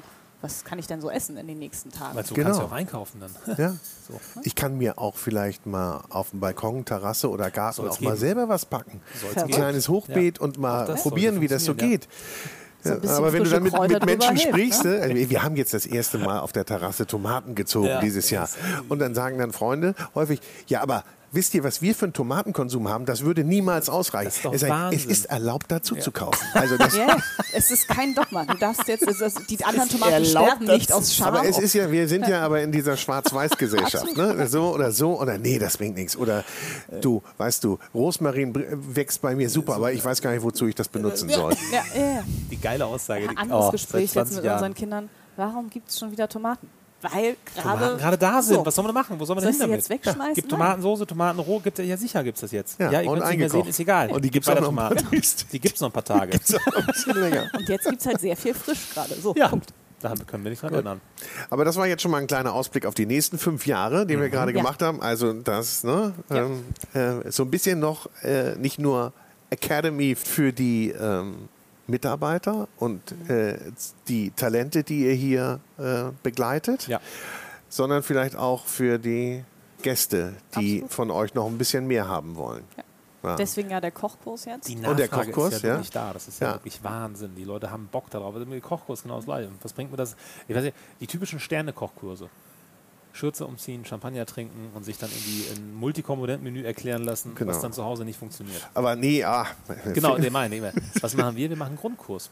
was kann ich denn so essen in den nächsten Tagen? Weil du Genau. kannst ja auch einkaufen dann. Ja. So. Ich kann mir auch vielleicht mal auf dem Balkon, Terrasse oder Garten Soll's auch mal geben. selber was packen. Soll's Ein geben. kleines Hochbeet Ja. und mal Auch das probieren, sollte wie das so funktionieren, geht. So ein Ja, bisschen aber wenn du frische dann mit, Kräuter mit Menschen drüber hilft, sprichst, ne? ne? Also wir haben jetzt das erste Mal auf der Terrasse Tomaten gezogen Ja. dieses Jahr. Und dann sagen dann Freunde häufig, ja, aber wisst ihr, was wir für einen Tomatenkonsum haben? Das würde niemals ausreichen. Das ist doch es, sei- es Wahnsinn. ist erlaubt, dazu zu kaufen. Also das, Ja, es ist kein Dogma. Du darfst jetzt, es ist, die anderen Tomaten erlaubt sterben nicht dazu. aus Scham. aber es ist ja, wir sind ja aber in dieser Schwarz-Weiß-Gesellschaft. Ne? So oder so oder nee, das bringt nichts. Oder du, weißt du, Rosmarin br- wächst bei mir super, aber ich weiß gar nicht, wozu ich das benutzen soll. ja, ja, ja. Die geile Aussage. Die, Anderes oh, Gespräch seit jetzt zwanzig mit Jahren. unseren Kindern. Warum gibt es schon wieder Tomaten? Weil Tomaten gerade gerade da sind. So. Was soll man machen? Wo soll man Soll hin ich sie damit? jetzt wegschmeißen? Gibt Nein. Tomatensoße, Tomaten roh, gibt ja sicher gibt es das jetzt. Ja, Ja, ihr und könnt es nicht mehr sehen, eingekocht. ist egal. Und die gibt's Weiter auch noch ein paar Tomaten. Die gibt es noch ein paar Tage. Ein bisschen länger. Und jetzt gibt es halt sehr viel frisch gerade. So, Ja, Punkt. da können wir nichts dran erinnern. Aber das war jetzt schon mal ein kleiner Ausblick auf die nächsten fünf Jahre, den wir gerade Ja. gemacht haben. Also das, ne, ähm, äh, so ein bisschen noch äh, nicht nur Academy für die ähm, Mitarbeiter und äh, die Talente, die ihr hier äh, begleitet, Ja. sondern vielleicht auch für die Gäste, die Absolut. von euch noch ein bisschen mehr haben wollen. Ja. Deswegen ja der Kochkurs jetzt. Die Und der Nachfrage Kochkurs, ist ja, ja? wirklich da. Das ist ja, Ja. wirklich Wahnsinn. Die Leute haben Bock darauf. Also mit dem Kochkurs genau das Gleiche. Was bringt mir das? Ich weiß nicht, die typischen Sterne-Kochkurse. Schürze umziehen, Champagner trinken und sich dann irgendwie ein Multikomponentenmenü erklären lassen, Genau. was dann zu Hause nicht funktioniert. Aber nee, ah, Genau, den meine ich. Was machen wir? Wir machen einen Grundkurs.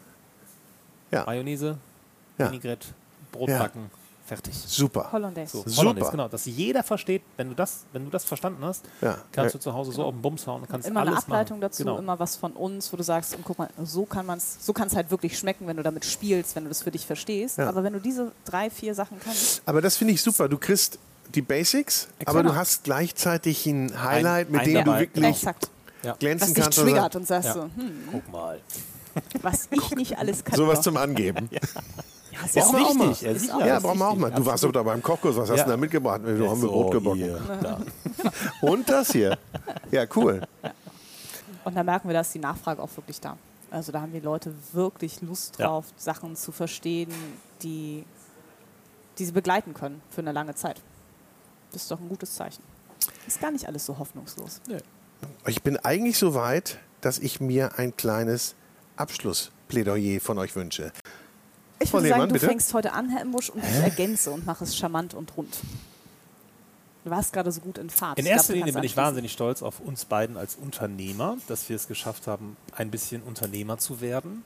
ja, Mayonnaise, Ja. Vinaigrette, Brot Ja. backen, fertig. super. Hollandaise. So, Super. Hollandaise, genau, dass jeder versteht, wenn du das, wenn du das verstanden hast, Ja. kannst Ja. du zu Hause so auf den Bums hauen und kannst Immer eine alles Ableitung machen. dazu, Genau. immer was von uns, wo du sagst, und guck mal, so kann man's, so kann es halt wirklich schmecken, wenn du damit spielst, wenn du das für dich verstehst. Ja. Aber wenn du diese drei, vier Sachen kannst, Aber das finde ich super. Du kriegst die Basics, aber du hast gleichzeitig ein Highlight, mit ein dem du dabei, wirklich genau. exakt, was glänzen dich kannst. und triggert sagst, und sagst Ja. so, hm, Guck mal. was ich nicht alles kann. sowas doch. zum Angeben. ja, Ist Brauchen wir auch mal. wichtig. Ja, sicher, Ja, ist brauchen wir auch wichtig. mal. Du warst doch da beim Kochkurs. Was hast Ja. du denn da mitgebracht? Wir haben So, Brot gebacken. hier, da. Und das hier. Ja, cool. Und da merken wir, dass die Nachfrage auch wirklich da. Also da haben die Leute wirklich Lust Ja. drauf, Sachen zu verstehen, die, die sie begleiten können für eine lange Zeit. Das ist doch ein gutes Zeichen. Ist gar nicht alles so hoffnungslos. Ich bin eigentlich so weit, dass ich mir ein kleines Abschlussplädoyer von euch wünsche. Ich Frau würde Lehmann, sagen, du bitte. fängst heute an, Herr Imbusch, und ich ergänze und mache es charmant und rund. Du warst gerade so gut in Fahrt. In Ich glaub, erster du Linie kannst bin ich anschließen. wahnsinnig stolz auf uns beiden als Unternehmer, dass wir es geschafft haben, ein bisschen Unternehmer zu werden.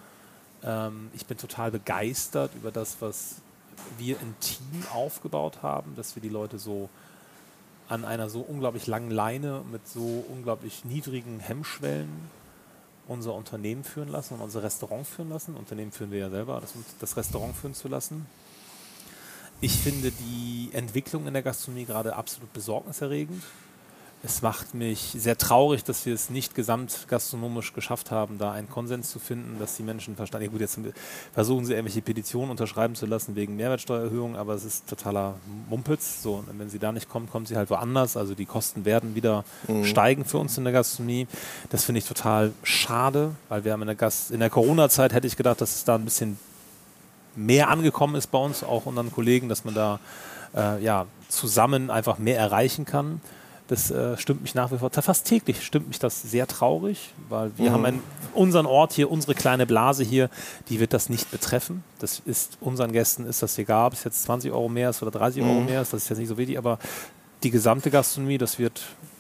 Ähm, ich bin total begeistert über das, was wir im Team aufgebaut haben, dass wir die Leute so an einer so unglaublich langen Leine mit so unglaublich niedrigen Hemmschwellen unser Unternehmen führen lassen und unser Restaurant führen lassen. Unternehmen führen wir ja selber, das, das Restaurant führen zu lassen. Ich finde die Entwicklung in der Gastronomie gerade absolut besorgniserregend. Es macht mich sehr traurig, dass wir es nicht gesamtgastronomisch geschafft haben, da einen Konsens zu finden, dass die Menschen verstanden. Ja, gut, jetzt versuchen sie irgendwelche Petitionen unterschreiben zu lassen wegen Mehrwertsteuererhöhung, aber es ist totaler Mumpitz. So, und wenn sie da nicht kommt, kommt sie halt woanders. Also die Kosten werden wieder mhm. steigen für uns in der Gastronomie. Das finde ich total schade, weil wir haben in der, Gast in der Corona-Zeit hätte ich gedacht, dass es da ein bisschen mehr angekommen ist bei uns, auch unseren Kollegen, dass man da äh, ja, zusammen einfach mehr erreichen kann. Das äh, stimmt mich nach wie vor, fast täglich stimmt mich das sehr traurig, weil wir mhm. haben einen, unseren Ort hier, unsere kleine Blase hier, die wird das nicht betreffen. Das ist unseren Gästen ist das egal, ob es jetzt zwanzig Euro mehr ist oder dreißig mhm. Euro mehr ist, das ist jetzt nicht so wichtig, aber die gesamte Gastronomie, das wird,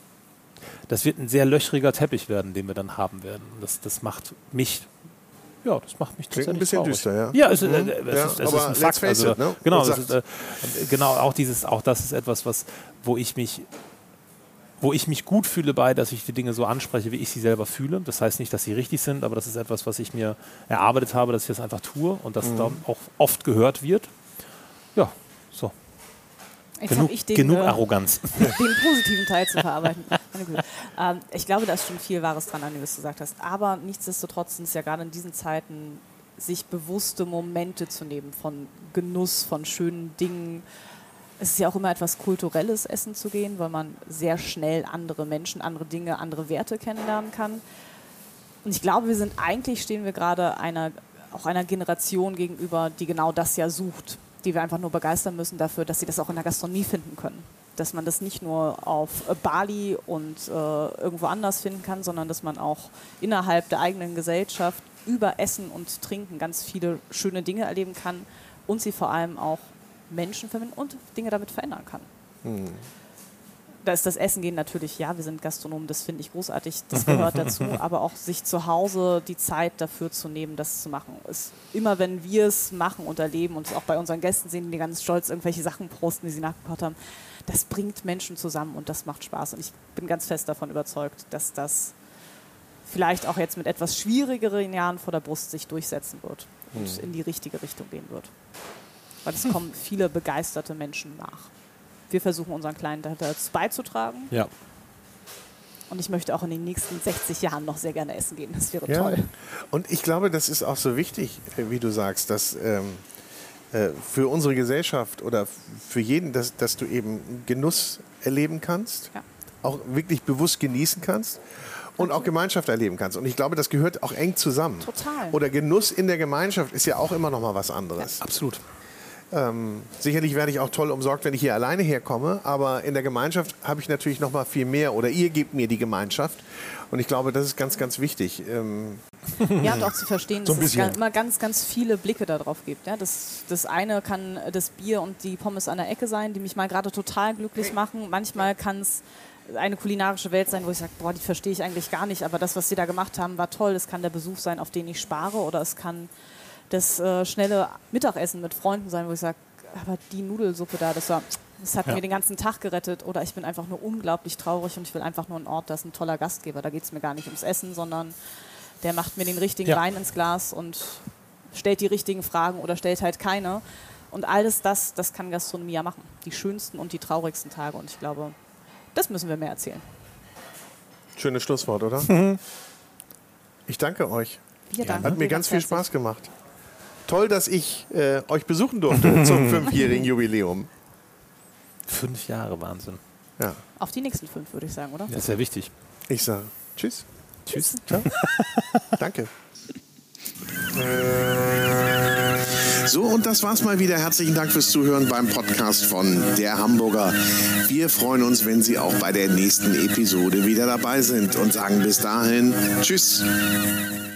das wird ein sehr löchriger Teppich werden, den wir dann haben werden. Das, das macht mich Ja, das macht mich Klingt ein tatsächlich bisschen traurig. düster, ja. Ja, es, äh, Mhm. es, Ja, ist, es aber ist ein let's Fakt. face Also, it, ne? Genau, Man das ist, äh, genau auch, dieses, auch das ist etwas, was, wo ich mich wo ich mich gut fühle bei, dass ich die Dinge so anspreche, wie ich sie selber fühle. Das heißt nicht, dass sie richtig sind, aber das ist etwas, was ich mir erarbeitet habe, dass ich das einfach tue und das Mhm. dann auch oft gehört wird. Ja, so. Jetzt Genug, hab ich den, genug äh, Arroganz. den positiven Teil zu verarbeiten. Meine Güte. Ähm, ich glaube, da ist schon viel Wahres dran, an dem, was du gesagt hast. Aber nichtsdestotrotz sind es ja gerade in diesen Zeiten, sich bewusste Momente zu nehmen von Genuss, von schönen Dingen. Es ist ja auch immer etwas Kulturelles, essen zu gehen, weil man sehr schnell andere Menschen, andere Dinge, andere Werte kennenlernen kann. Und ich glaube, wir sind eigentlich, stehen wir gerade einer auch einer Generation gegenüber, die genau das ja sucht, die wir einfach nur begeistern müssen dafür, dass sie das auch in der Gastronomie finden können. Dass man das nicht nur auf Bali und äh, irgendwo anders finden kann, sondern dass man auch innerhalb der eigenen Gesellschaft über Essen und Trinken ganz viele schöne Dinge erleben kann und sie vor allem auch Menschen verbinden und Dinge damit verändern kann. Hm. Da ist das Essen gehen natürlich, ja, wir sind Gastronomen, das finde ich großartig, das gehört dazu, aber auch sich zu Hause die Zeit dafür zu nehmen, das zu machen. Ist immer, wenn wir es machen und erleben und es auch bei unseren Gästen sehen, die ganz stolz irgendwelche Sachen posten, die sie nachgekocht haben, das bringt Menschen zusammen und das macht Spaß. Und ich bin ganz fest davon überzeugt, dass das vielleicht auch jetzt mit etwas schwierigeren Jahren vor der Brust sich durchsetzen wird und hm. in die richtige Richtung gehen wird. Weil es kommen viele begeisterte Menschen nach. Wir versuchen unseren Kleinen dazu beizutragen. Ja. Und ich möchte auch in den nächsten sechzig Jahren noch sehr gerne essen gehen. Das wäre ja toll. Und ich glaube, das ist auch so wichtig, wie du sagst, dass ähm, äh, für unsere Gesellschaft oder für jeden, dass, dass du eben Genuss erleben kannst, ja. auch wirklich bewusst genießen kannst. Und auch Gemeinschaft erleben kannst. Und ich glaube, das gehört auch eng zusammen. Total. Oder Genuss in der Gemeinschaft ist ja auch immer noch mal was anderes. Ja, absolut. Ähm, sicherlich werde ich auch toll umsorgt, wenn ich hier alleine herkomme, aber in der Gemeinschaft habe ich natürlich noch mal viel mehr oder ihr gebt mir die Gemeinschaft und ich glaube, das ist ganz, ganz wichtig. Ähm ja, und auch zu verstehen, so dass es immer ganz, ganz viele Blicke darauf gibt. Ja, das, das eine kann das Bier und die Pommes an der Ecke sein, die mich mal gerade total glücklich machen. Manchmal kann es eine kulinarische Welt sein, wo ich sage, boah, die verstehe ich eigentlich gar nicht, aber das, was sie da gemacht haben, war toll. Es kann der Besuch sein, auf den ich spare, oder es kann das äh, schnelle Mittagessen mit Freunden sein, wo ich sage, aber die Nudelsuppe da, das, war, das hat ja. mir den ganzen Tag gerettet, oder ich bin einfach nur unglaublich traurig und ich will einfach nur einen Ort, da ist ein toller Gastgeber. Da geht es mir gar nicht ums Essen, sondern der macht mir den richtigen ja. Wein ins Glas und stellt die richtigen Fragen oder stellt halt keine. Und alles das, das kann Gastronomie ja machen. Die schönsten und die traurigsten Tage. Und ich glaube, das müssen wir mehr erzählen. Schönes Schlusswort, oder? Mhm. Ich danke euch. Wir danken. Hat mir ganz viel Spaß gemacht. Toll, dass ich äh, euch besuchen durfte zum fünfjährigen Jubiläum. Fünf Jahre, Wahnsinn. Ja. Auf die nächsten fünf, würde ich sagen, oder? Das ist ja wichtig. Ich sage tschüss. Tschüss. Ciao. Danke. So, und das war's mal wieder. Herzlichen Dank fürs Zuhören beim Podcast von Der Hamburger. Wir freuen uns, wenn Sie auch bei der nächsten Episode wieder dabei sind und sagen bis dahin tschüss.